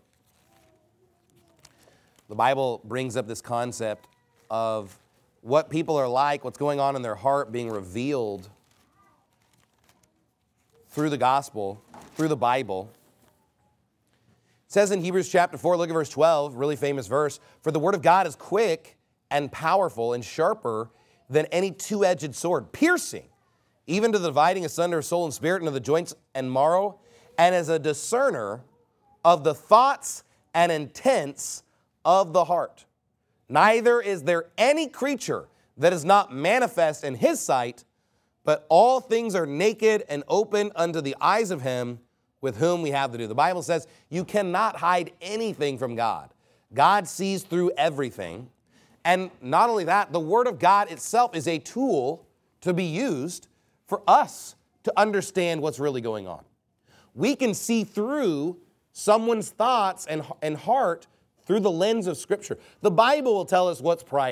The Bible brings up this concept of what people are like, what's going on in their heart being revealed through the gospel, through the Bible. It says in Hebrews chapter four, look at verse twelve, really famous verse, for the word of God is quick and powerful and sharper than any two-edged sword, piercing, even to the dividing asunder of soul and spirit and of the joints and marrow, and as a discerner of the thoughts and intents of the heart. Neither is there any creature that is not manifest in his sight, but all things are naked and open unto the eyes of him with whom we have to do. The Bible says you cannot hide anything from God. God sees through everything. And not only that, the Word of God itself is a tool to be used for us to understand what's really going on. We can see through someone's thoughts and, and heart through the lens of Scripture. The Bible will tell us what's pride. The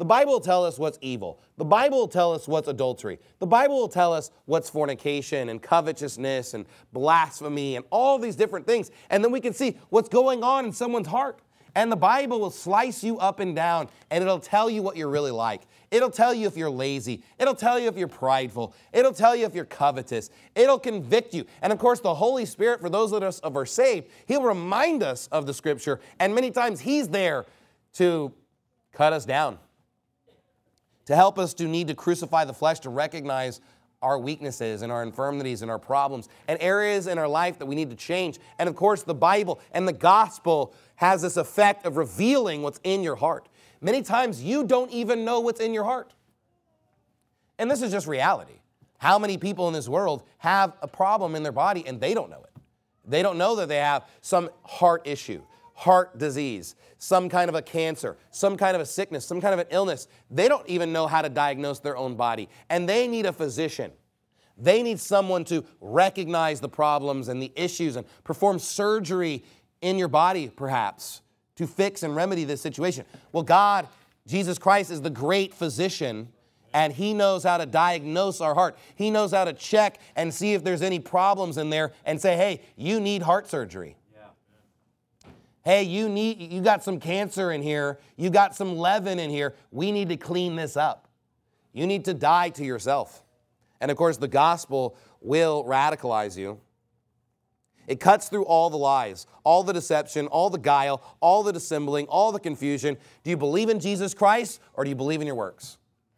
The Bible will tell us what's evil. The Bible will tell us what's adultery. The Bible will tell us what's fornication and covetousness and blasphemy and all these different things. And then we can see what's going on in someone's heart. And the Bible will slice you up and down, and it'll tell you what you're really like. It'll tell you if you're lazy. It'll tell you if you're prideful. It'll tell you if you're covetous. It'll convict you. And of course, the Holy Spirit, for those of us who are saved, He'll remind us of the Scripture. And many times He's there to cut us down, to help us to need to crucify the flesh, to recognize our weaknesses and our infirmities and our problems and areas in our life that we need to change. And of course, the Bible and the gospel has this effect of revealing what's in your heart. Many times you don't even know what's in your heart. And this is just reality. How many people in this world have a problem in their body and they don't know it? They don't know that they have some heart issue, heart disease, some kind of a cancer, some kind of a sickness, some kind of an illness. They don't even know how to diagnose their own body. And they need a physician. They need someone to recognize the problems and the issues and perform surgery in your body, perhaps, to fix and remedy this situation. Well, God, Jesus Christ, is the great physician, and He knows how to diagnose our heart. He knows how to check and see if there's any problems in there and say, hey, you need heart surgery. Hey, you need, you got some cancer in here. You got some leaven in here. We need to clean this up. You need to die to yourself. And of course, the gospel will radicalize you. It cuts through all the lies, all the deception, all the guile, all the dissembling, all the confusion. Do you believe in Jesus Christ or do you believe in your works?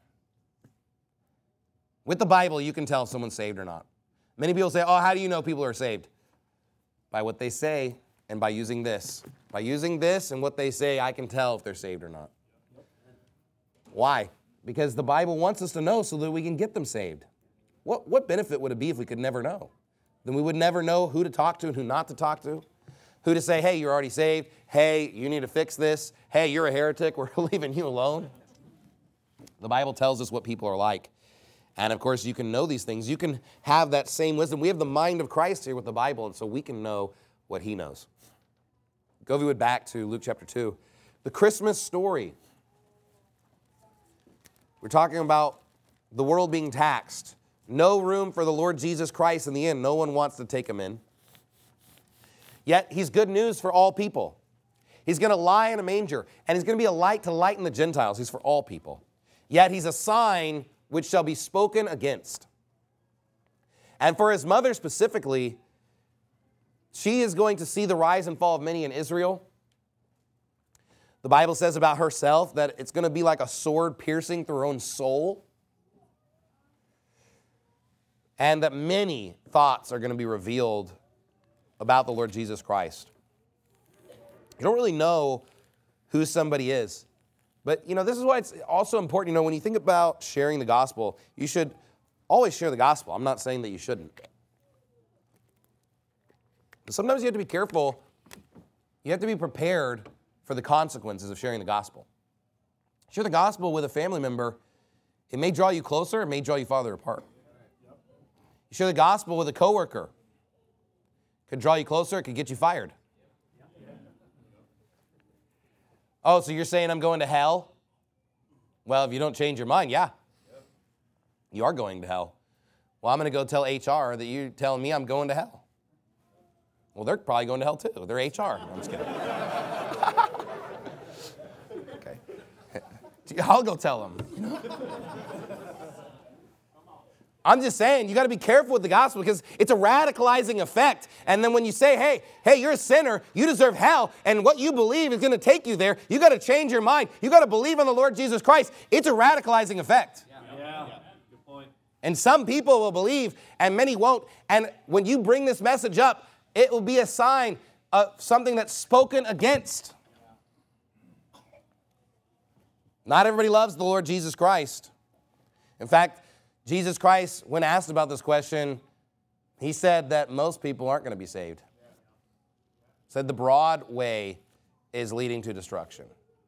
With the Bible, you can tell if someone's saved or not. Many people say, oh, how do you know people are saved? By what they say. And by using this. By using this and what they say, I can tell if they're saved or not. Why? Because the Bible wants us to know so that we can get them saved. What, what benefit would it be if we could never know? Then we would never know who to talk to and who not to talk to. Who to say, hey, you're already saved. Hey, you need to fix this. Hey, you're a heretic. We're leaving you alone. The Bible tells us what people are like. And of course, you can know these things. You can have that same wisdom. We have the mind of Christ here with the Bible, and so we can know what He knows. Go, if you would, back to Luke chapter two. The Christmas story. We're talking about the world being taxed. No room for the Lord Jesus Christ in the inn. No one wants to take Him in. Yet He's good news for all people. He's going to lie in a manger, and He's going to be a light to lighten the Gentiles. He's for all people. Yet He's a sign which shall be spoken against. And for His mother specifically, she is going to see the rise and fall of many in Israel. The Bible says about herself that it's going to be like a sword piercing through her own soul. And that many thoughts are going to be revealed about the Lord Jesus Christ. You don't really know who somebody is. But, you know, this is why it's also important, you know, when you think about sharing the gospel, you should always share the gospel. I'm not saying that you shouldn't. Sometimes you have to be careful. You have to be prepared for the consequences of sharing the gospel. Share the gospel with a family member. It may draw you closer. It may draw you farther apart. You share the gospel with a coworker. It could draw you closer. It could get you fired. Oh, so you're saying I'm going to hell? Well, if you don't change your mind, yeah. You are going to hell. Well, I'm going to go tell H R that you're telling me I'm going to hell. Well, they're probably going to hell too. They're H R. No, I'm just kidding. Okay. I'll go tell them. You know? I'm just saying, you got to be careful with the gospel because it's a radicalizing effect. And then when you say, hey, hey, you're a sinner, you deserve hell, and what you believe is going to take you there, you got to change your mind. You got to believe on the Lord Jesus Christ. It's a radicalizing effect. Yeah. Yeah. Yeah. Good point. And some people will believe, and many won't. And when you bring this message up, it will be a sign of something that's spoken against. Not everybody loves the Lord Jesus Christ. In fact, Jesus Christ, when asked about this question, He said that most people aren't going to be saved. He said the broad way is leading to destruction.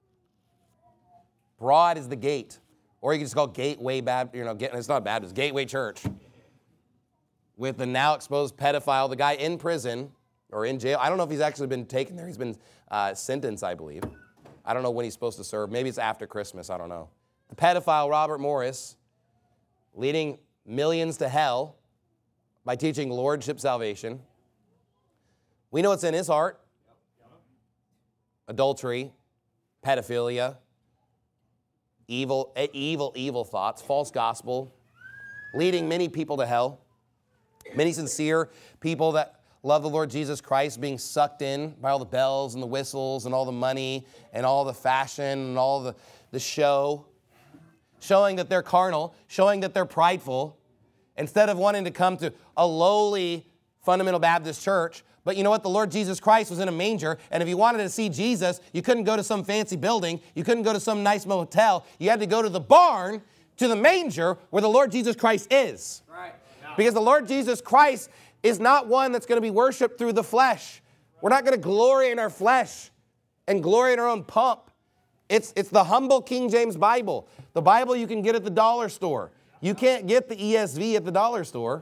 Broad is the gate. Or you can just call Gateway Baptist, you know, it's not Baptist, Gateway Church. With the now exposed pedophile, the guy in prison or in jail. I don't know if he's actually been taken there. He's been uh, sentenced, I believe. I don't know when he's supposed to serve. Maybe it's after Christmas. I don't know. the pedophile Robert Morris, leading millions to hell by teaching lordship salvation. We know what's in his heart: adultery, pedophilia, evil, evil, evil thoughts, false gospel, leading many people to hell. Many sincere people that love the Lord Jesus Christ being sucked in by all the bells and the whistles and all the money and all the fashion and all the, the show, showing that they're carnal, showing that they're prideful, instead of wanting to come to a lowly fundamental Baptist church. But you know what? The Lord Jesus Christ was in a manger, and if you wanted to see Jesus, you couldn't go to some fancy building. You couldn't go to some nice motel. You had to go to the barn, to the manger, where the Lord Jesus Christ is. Right. Yeah. Because the Lord Jesus Christ is not one that's going to be worshiped through the flesh. We're not going to glory in our flesh and glory in our own pump. It's, it's the humble King James Bible, the Bible you can get at the dollar store. You can't get the E S V at the dollar store.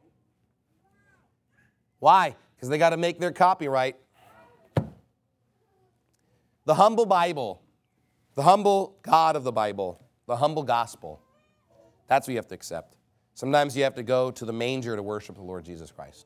Why? Because they got to make their copyright. The humble Bible, the humble God of the Bible, the humble gospel. That's what you have to accept. Sometimes you have to go to the manger to worship the Lord Jesus Christ.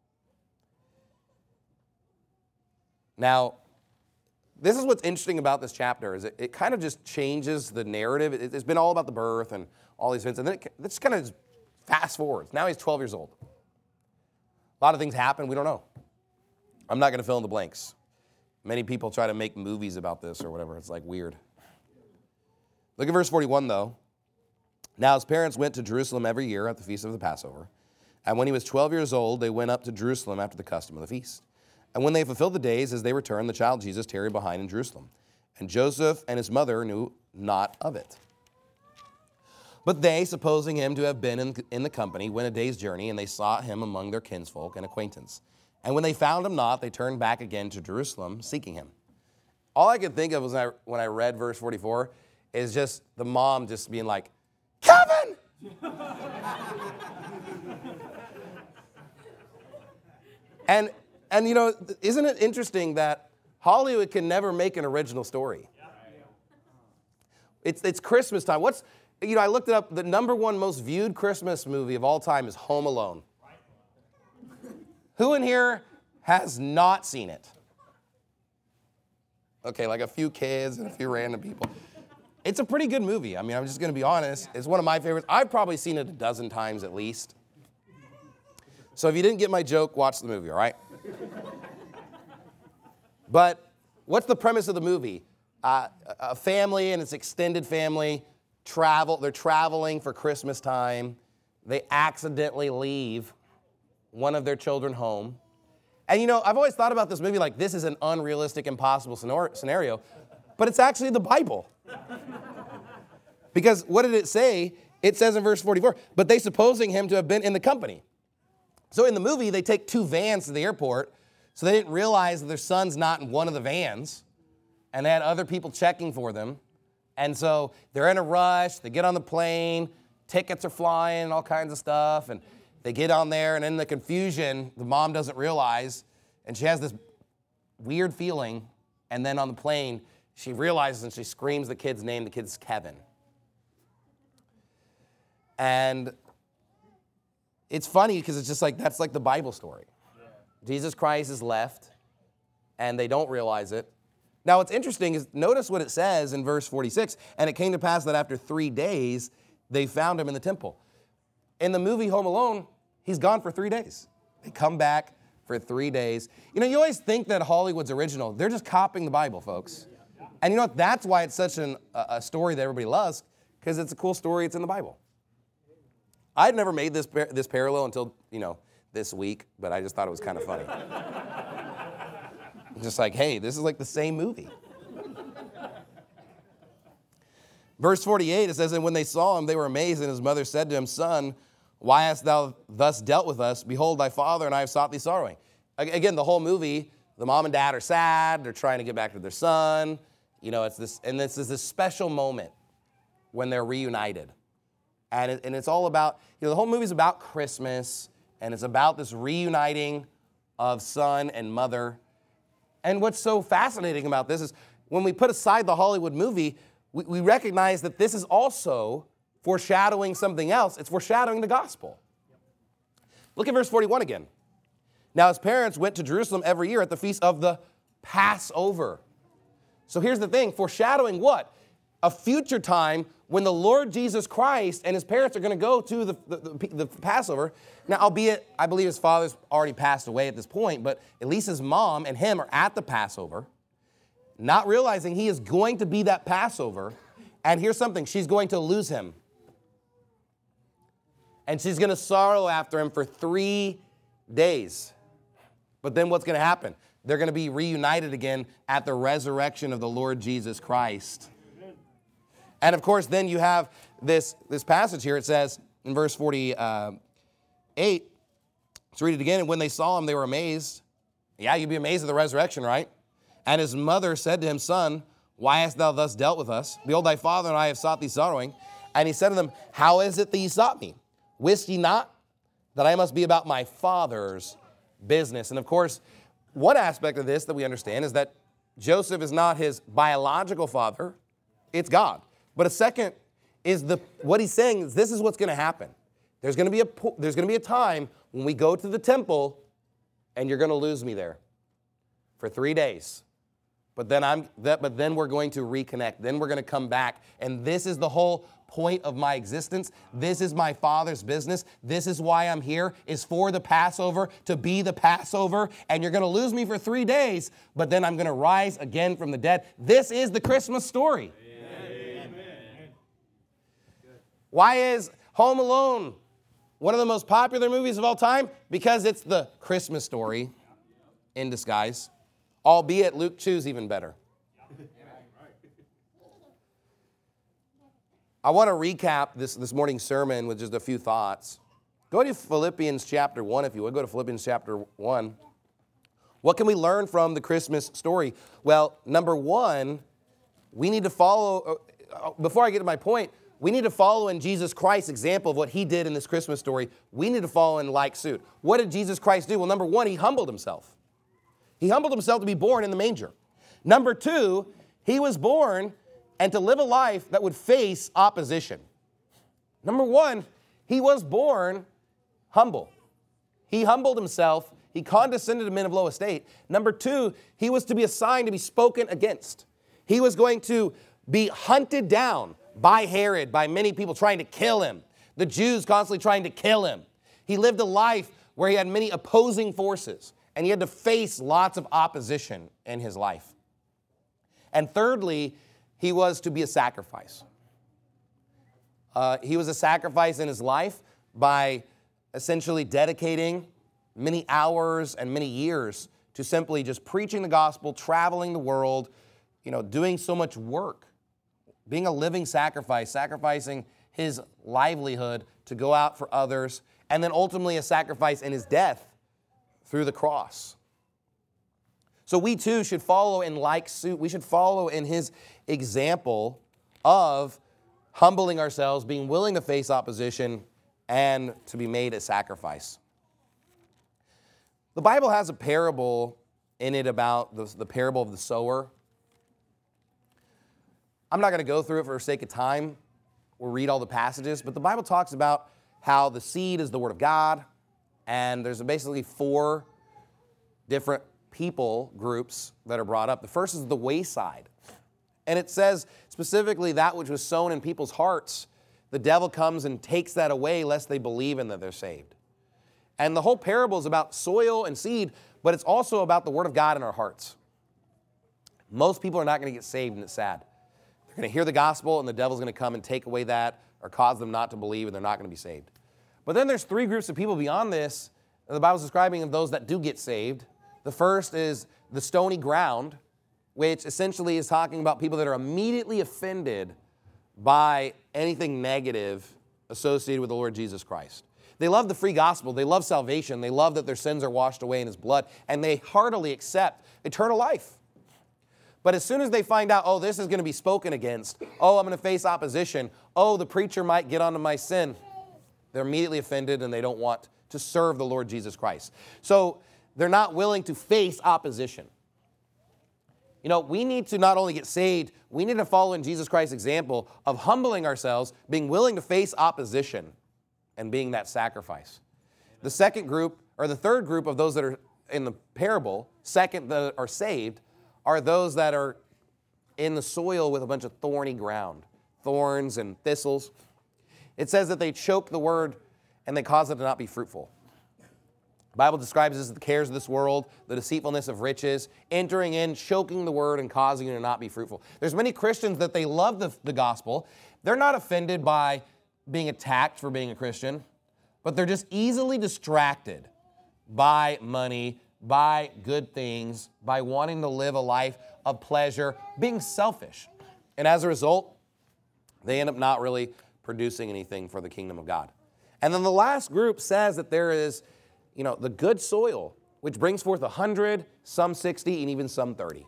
Now, this is what's interesting about this chapter, is it, it kind of just changes the narrative. It, it's been all about the birth and all these events, and then it, it just kind of fast forwards. Now he's twelve years old. A lot of things happen, we don't know. I'm not going to fill in the blanks. Many people try to make movies about this or whatever. It's like weird. Look at verse forty-one, though. Now his parents went to Jerusalem every year at the feast of the Passover. And when he was twelve years old, they went up to Jerusalem after the custom of the feast. And when they fulfilled the days, as they returned, the child Jesus tarried behind in Jerusalem. And Joseph and his mother knew not of it. But they, supposing him to have been in, in the company, went a day's journey, and they sought him among their kinsfolk and acquaintance. And when they found him not, they turned back again to Jerusalem, seeking him. All I could think of was when I, when I read verse forty-four is just the mom just being like, Kevin! and, and, you know, isn't it interesting that Hollywood can never make an original story? It's, it's Christmas time. What's, you know, I looked it up. The number one most viewed Christmas movie of all time is Home Alone. Who in here has not seen it? Okay, like a few kids and a few random people. It's a pretty good movie. I mean, I'm just going to be honest. It's one of my favorites. I've probably seen it a dozen times at least. So if you didn't get my joke, watch the movie, all right? But what's the premise of the movie? Uh, a family and its extended family travel. They're traveling for Christmas time. They accidentally leave one of their children home. And you know, I've always thought about this movie like this is an unrealistic, impossible scenario, but it's actually the Bible. Because what did it say? It says in verse forty-four, but they supposing him to have been in the company. So in the movie, they take two vans to the airport, so they didn't realize that their son's not in one of the vans, and they had other people checking for them. And so they're in a rush, they get on the plane, tickets are flying, all kinds of stuff, and they get on there, and in the confusion, the mom doesn't realize, and she has this weird feeling, and then on the plane, she realizes and she screams the kid's name. The kid's Kevin. And it's funny because it's just like, that's like the Bible story. Yeah. Jesus Christ is left, and they don't realize it. Now, what's interesting is notice what it says in verse forty-six, and it came to pass that after three days, they found him in the temple. In the movie Home Alone, he's gone for three days. They come back for three days. You know, you always think that Hollywood's original. They're just copying the Bible, folks. And you know what? That's why it's such an, a story that everybody loves, because it's a cool story. It's in the Bible. I had never made this, this parallel until, you know, this week, but I just thought it was kind of funny. Just like, hey, this is like the same movie. Verse forty-eight, it says, and when they saw him, they were amazed, and his mother said to him, Son, why hast thou thus dealt with us? Behold, thy father and I have sought thee sorrowing. Again, the whole movie, the mom and dad are sad. They're trying to get back to their son. You know, it's this, and this is this special moment when they're reunited. And, it, and it's all about, you know, the whole movie's about Christmas, and it's about this reuniting of son and mother. And what's so fascinating about this is when we put aside the Hollywood movie, we, we recognize that this is also foreshadowing something else. It's foreshadowing the gospel. Look at verse forty-one again. Now his parents went to Jerusalem every year at the feast of the Passover. So here's the thing, foreshadowing what? A future time when the Lord Jesus Christ and his parents are going to go to the, the, the, the Passover. Now, albeit, I believe his father's already passed away at this point, but at least his mom and him are at the Passover, not realizing he is going to be that Passover. And here's something, she's going to lose him. And she's going to sorrow after him for three days. But then what's going to happen? They're going to be reunited again at the resurrection of the Lord Jesus Christ. And of course, then you have this, this passage here. It says in verse forty-eight, let's read it again. And when they saw him, they were amazed. Yeah, you'd be amazed at the resurrection, right? And his mother said to him, Son, why hast thou thus dealt with us? Behold, thy father and I have sought thee sorrowing. And he said to them, How is it that ye sought me? Wist ye not that I must be about my Father's business? And of course, one aspect of this that we understand is that Joseph is not his biological father, it's God. But a second is the what he's saying is this is what's going to happen. There's going to be a there's going to be a time when we go to the temple and you're going to lose me there for three days. But then I'm that but then we're going to reconnect. Then we're going to come back, and this is the whole point of my existence. This is my Father's business. This is why I'm here, is for the Passover, to be the Passover. And you're going to lose me for three days, but then I'm going to rise again from the dead. This is the Christmas story. Amen. Why is Home Alone one of the most popular movies of all time? Because it's the Christmas story in disguise, albeit Luke two's even better. I want to recap this, this morning's sermon with just a few thoughts. Go to Philippians chapter one, if you would. Go to Philippians chapter one. What can we learn from the Christmas story? Well, number one, we need to follow, uh, before I get to my point, we need to follow in Jesus Christ's example of what he did in this Christmas story. We need to follow in like suit. What did Jesus Christ do? Well, number one, he humbled himself. He humbled himself to be born in the manger. Number two, he was born and to live a life that would face opposition. Number one, he was born humble. He humbled himself. He condescended to men of low estate. Number two, he was to be assigned to be spoken against. He was going to be hunted down by Herod, by many people trying to kill him. The Jews constantly trying to kill him. He lived a life where he had many opposing forces, and he had to face lots of opposition in his life. And thirdly, he was to be a sacrifice. Uh, he was a sacrifice in his life by essentially dedicating many hours and many years to simply just preaching the gospel, traveling the world, you know, doing so much work, being a living sacrifice, sacrificing his livelihood to go out for others, and then ultimately a sacrifice in his death through the cross. So we too should follow in like suit. We should follow in his example of humbling ourselves, being willing to face opposition, and to be made a sacrifice. The Bible has a parable in it about the, the parable of the sower. I'm not going to go through it for the sake of time. We'll read all the passages, but the Bible talks about how the seed is the word of God, and there's basically four different people groups that are brought up. The first is the wayside. And it says specifically that which was sown in people's hearts, the devil comes and takes that away lest they believe in that they're saved. And the whole parable is about soil and seed, but it's also about the word of God in our hearts. Most people are not going to get saved, and it's sad. They're going to hear the gospel, and the devil's going to come and take away that or cause them not to believe, and they're not going to be saved. But then there's three groups of people beyond this that the Bible's describing of those that do get saved. The first is the stony ground, which essentially is talking about people that are immediately offended by anything negative associated with the Lord Jesus Christ. They love the free gospel. They love salvation. They love that their sins are washed away in his blood, and they heartily accept eternal life. But as soon as they find out, oh, this is going to be spoken against, oh, I'm going to face opposition, oh, the preacher might get onto my sin, they're immediately offended and they don't want to serve the Lord Jesus Christ. So they're not willing to face opposition. You know, we need to not only get saved, we need to follow in Jesus Christ's example of humbling ourselves, being willing to face opposition, and being that sacrifice. The second group, or the third group of those that are in the parable, second that are saved, are those that are in the soil with a bunch of thorny ground, thorns and thistles. It says that they choke the word and they cause it to not be fruitful. The Bible describes this as the cares of this world, the deceitfulness of riches, entering in, choking the word, and causing it to not be fruitful. There's many Christians that they love the, the gospel. They're not offended by being attacked for being a Christian, but they're just easily distracted by money, by good things, by wanting to live a life of pleasure, being selfish. And as a result, they end up not really producing anything for the kingdom of God. And then the last group says that there is, you know, the good soil, which brings forth a hundred, some sixty, and even some thirty.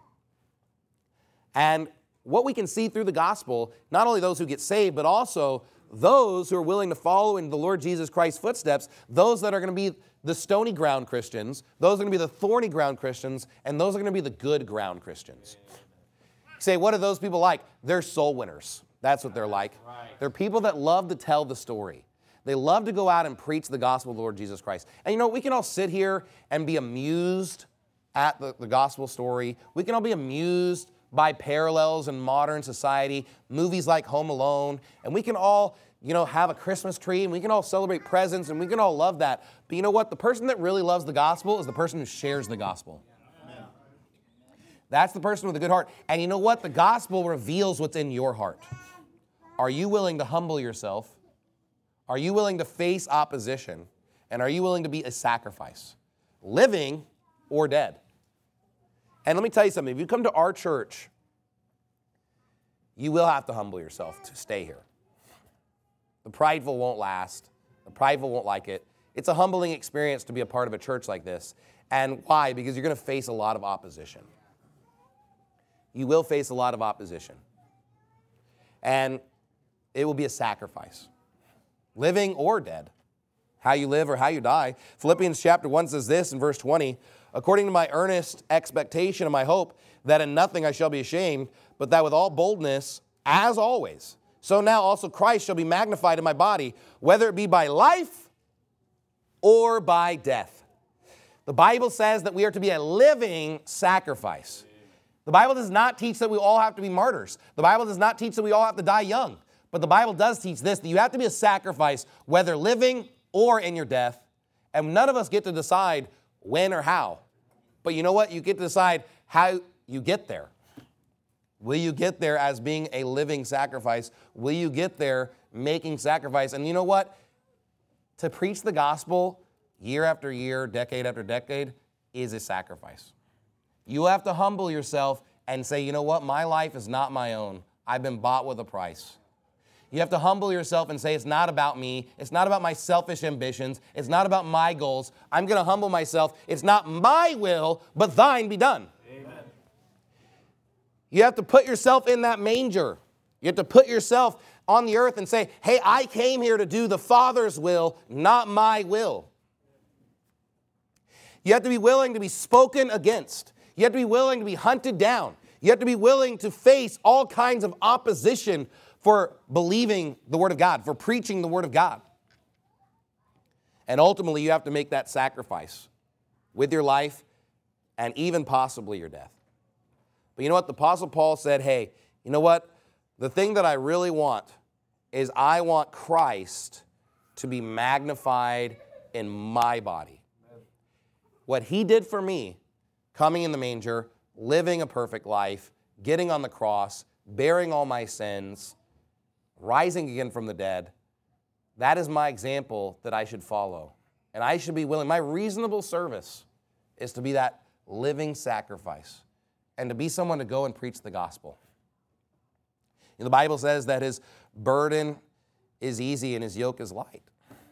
And what we can see through the gospel, not only those who get saved, but also those who are willing to follow in the Lord Jesus Christ's footsteps, those that are going to be the stony ground Christians, those are going to be the thorny ground Christians, and those are going to be the good ground Christians. You say, what are those people like? They're soul winners. That's what they're like. They're people that love to tell the story. They love to go out and preach the gospel of the Lord Jesus Christ. And you know, we can all sit here and be amused at the, the gospel story. We can all be amused by parallels in modern society, movies like Home Alone, and we can all, you know, have a Christmas tree, and we can all celebrate presents, and we can all love that. But you know what? The person that really loves the gospel is the person who shares the gospel. Amen. That's the person with a good heart. And you know what? The gospel reveals what's in your heart. Are you willing to humble yourself? Are you willing to face opposition? And are you willing to be a sacrifice, living or dead? And let me tell you something. If you come to our church, you will have to humble yourself to stay here. The prideful won't last. The prideful won't like it. It's a humbling experience to be a part of a church like this. And why? Because you're going to face a lot of opposition. You will face a lot of opposition. And it will be a sacrifice, living or dead. How you live or how you die. Philippians chapter one says this in verse twenty, according to my earnest expectation and my hope that in nothing I shall be ashamed, but that with all boldness, as always, so now also Christ shall be magnified in my body, whether it be by life or by death. The Bible says that we are to be a living sacrifice. The Bible does not teach that we all have to be martyrs. The Bible does not teach that we all have to die young. But the Bible does teach this, that you have to be a sacrifice, whether living or in your death. And none of us get to decide when or how. But you know what? You get to decide how you get there. Will you get there as being a living sacrifice? Will you get there making sacrifice? And you know what? To preach the gospel year after year, decade after decade, is a sacrifice. You have to humble yourself and say, you know what? My life is not my own. I've been bought with a price. You have to humble yourself and say, it's not about me. It's not about my selfish ambitions. It's not about my goals. I'm going to humble myself. It's not my will, but thine be done. Amen. You have to put yourself in that manger. You have to put yourself on the earth and say, hey, I came here to do the Father's will, not my will. You have to be willing to be spoken against. You have to be willing to be hunted down. You have to be willing to face all kinds of opposition for believing the Word of God, for preaching the Word of God. And ultimately, you have to make that sacrifice with your life and even possibly your death. But you know what? The Apostle Paul said, hey, you know what? The thing that I really want is I want Christ to be magnified in my body. What he did for me, coming in the manger, living a perfect life, getting on the cross, bearing all my sins, rising again from the dead, that is my example that I should follow. And I should be willing. My reasonable service is to be that living sacrifice and to be someone to go and preach the gospel. And the Bible says that his burden is easy and his yoke is light.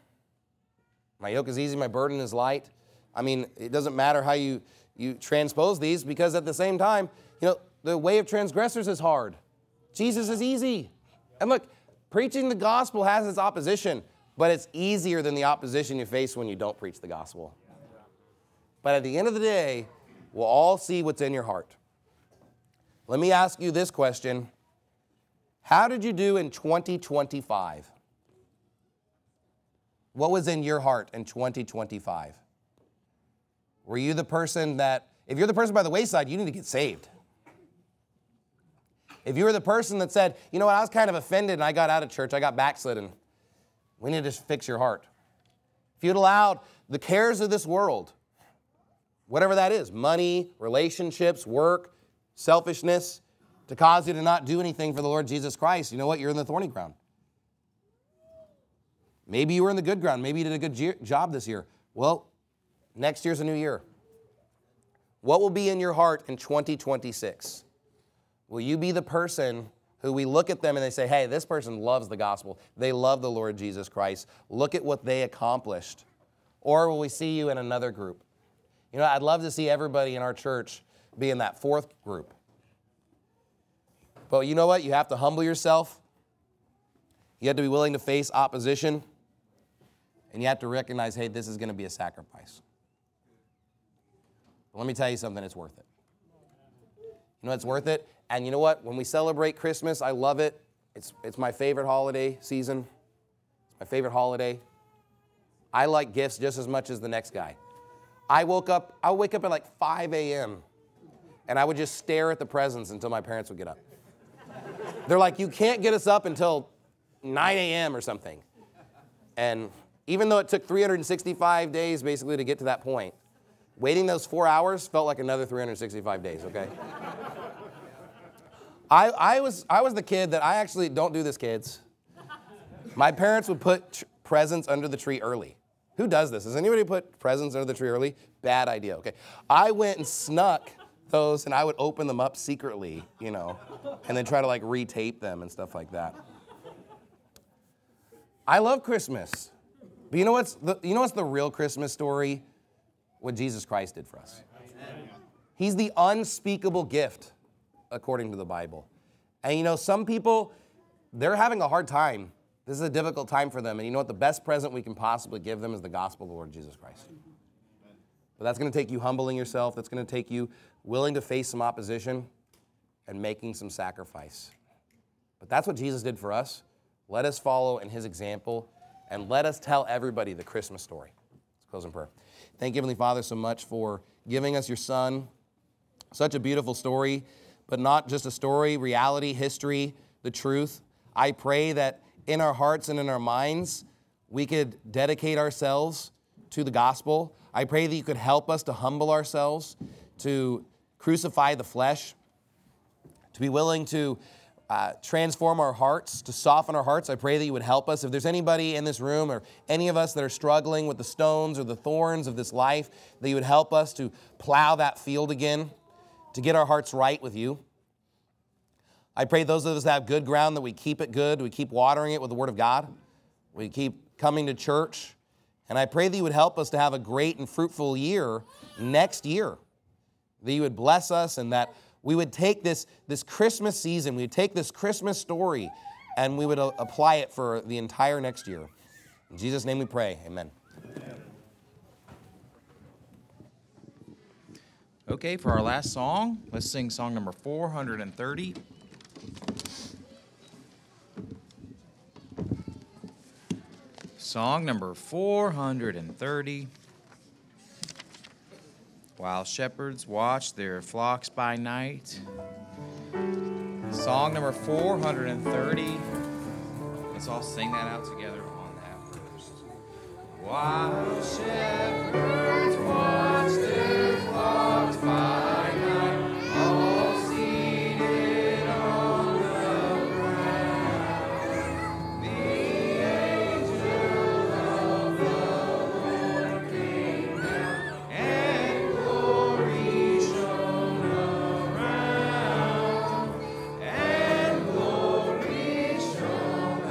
My yoke is easy, my burden is light. I mean, it doesn't matter how you, you transpose these, because at the same time, you know, the way of transgressors is hard. Jesus is easy. And look, preaching the gospel has its opposition, but it's easier than the opposition you face when you don't preach the gospel. But at the end of the day, we'll all see what's in your heart. Let me ask you this question. How did you do in twenty twenty-five? What was in your heart in twenty twenty-five? Were you the person that, if you're the person by the wayside, you need to get saved. If you were the person that said, you know what, I was kind of offended and I got out of church, I got backslidden, we need to fix your heart. If you'd allowed the cares of this world, whatever that is, money, relationships, work, selfishness, to cause you to not do anything for the Lord Jesus Christ, you know what, you're in the thorny ground. Maybe you were in the good ground. Maybe you did a good ge- job this year. Well, next year's a new year. What will be in your heart in twenty twenty-six? Will you be the person who we look at them and they say, hey, this person loves the gospel. They love the Lord Jesus Christ. Look at what they accomplished. Or will we see you in another group? You know, I'd love to see everybody in our church be in that fourth group. But you know what? You have to humble yourself. You have to be willing to face opposition. And you have to recognize, hey, this is going to be a sacrifice. But let me tell you something, it's worth it. You know, it's worth it. And you know what? When we celebrate Christmas, I love it. It's, it's my favorite holiday season. It's my favorite holiday. I like gifts just as much as the next guy. I woke up, I would wake up at like five a.m. and I would just stare at the presents until my parents would get up. They're like, you can't get us up until nine a.m. or something. And even though it took three hundred sixty-five days basically to get to that point, waiting those four hours felt like another three hundred sixty-five days, okay? I, I, was, I was the kid that I actually, don't do this, kids. My parents would put tr- presents under the tree early. Who does this? Does anybody put presents under the tree early? Bad idea, okay? I went and snuck those and I would open them up secretly, you know, and then try to like retape them and stuff like that. I love Christmas. But you know what's the, you know what's the real Christmas story? What Jesus Christ did for us. He's the unspeakable gift, according to the Bible. And you know, some people, they're having a hard time. This is a difficult time for them. And you know what? The best present we can possibly give them is the gospel of the Lord Jesus Christ. But that's going to take you humbling yourself. That's going to take you willing to face some opposition and making some sacrifice. But that's what Jesus did for us. Let us follow in his example and let us tell everybody the Christmas story. Let's close in prayer. Thank you, Heavenly Father, so much for giving us your Son. Such a beautiful story, but not just a story, reality, history, the truth. I pray that in our hearts and in our minds, we could dedicate ourselves to the gospel. I pray that you could help us to humble ourselves, to crucify the flesh, to be willing to uh, transform our hearts, to soften our hearts. I pray that you would help us. If there's anybody in this room or any of us that are struggling with the stones or the thorns of this life, that you would help us to plow that field again, to get our hearts right with you. I pray those of us that have good ground, that we keep it good, we keep watering it with the Word of God, we keep coming to church. And I pray that you would help us to have a great and fruitful year next year, that you would bless us and that we would take this, this Christmas season, we would take this Christmas story and we would uh, apply it for the entire next year. In Jesus' name we pray, amen. Okay, for our last song, let's sing song number four hundred thirty. Song number four hundred thirty. While shepherds watch their flocks by night. Song number four hundred thirty. Let's all sing that out together on that first. While shepherds watch their flocks by night, all seated on the ground, the angel of the Lord came down, and glory shone around, and glory shone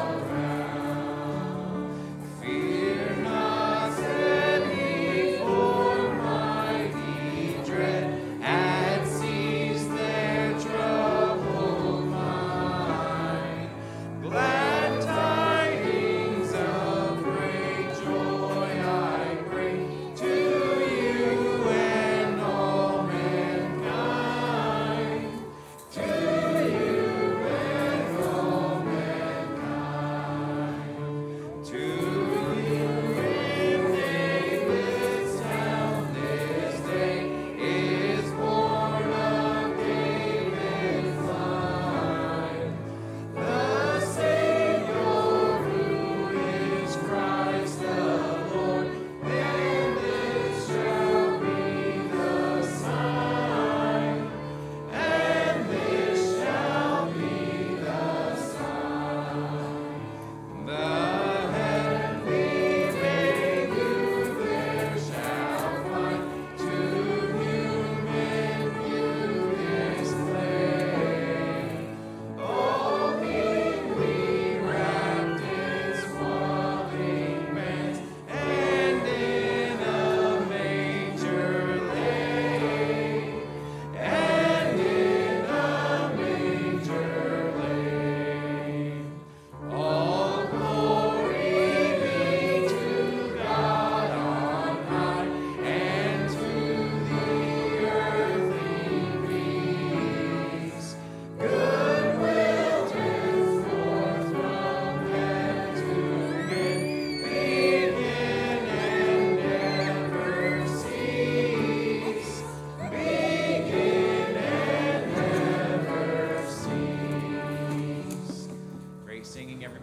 around. Fear not, said he, for mighty dread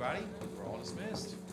everybody. We're all dismissed.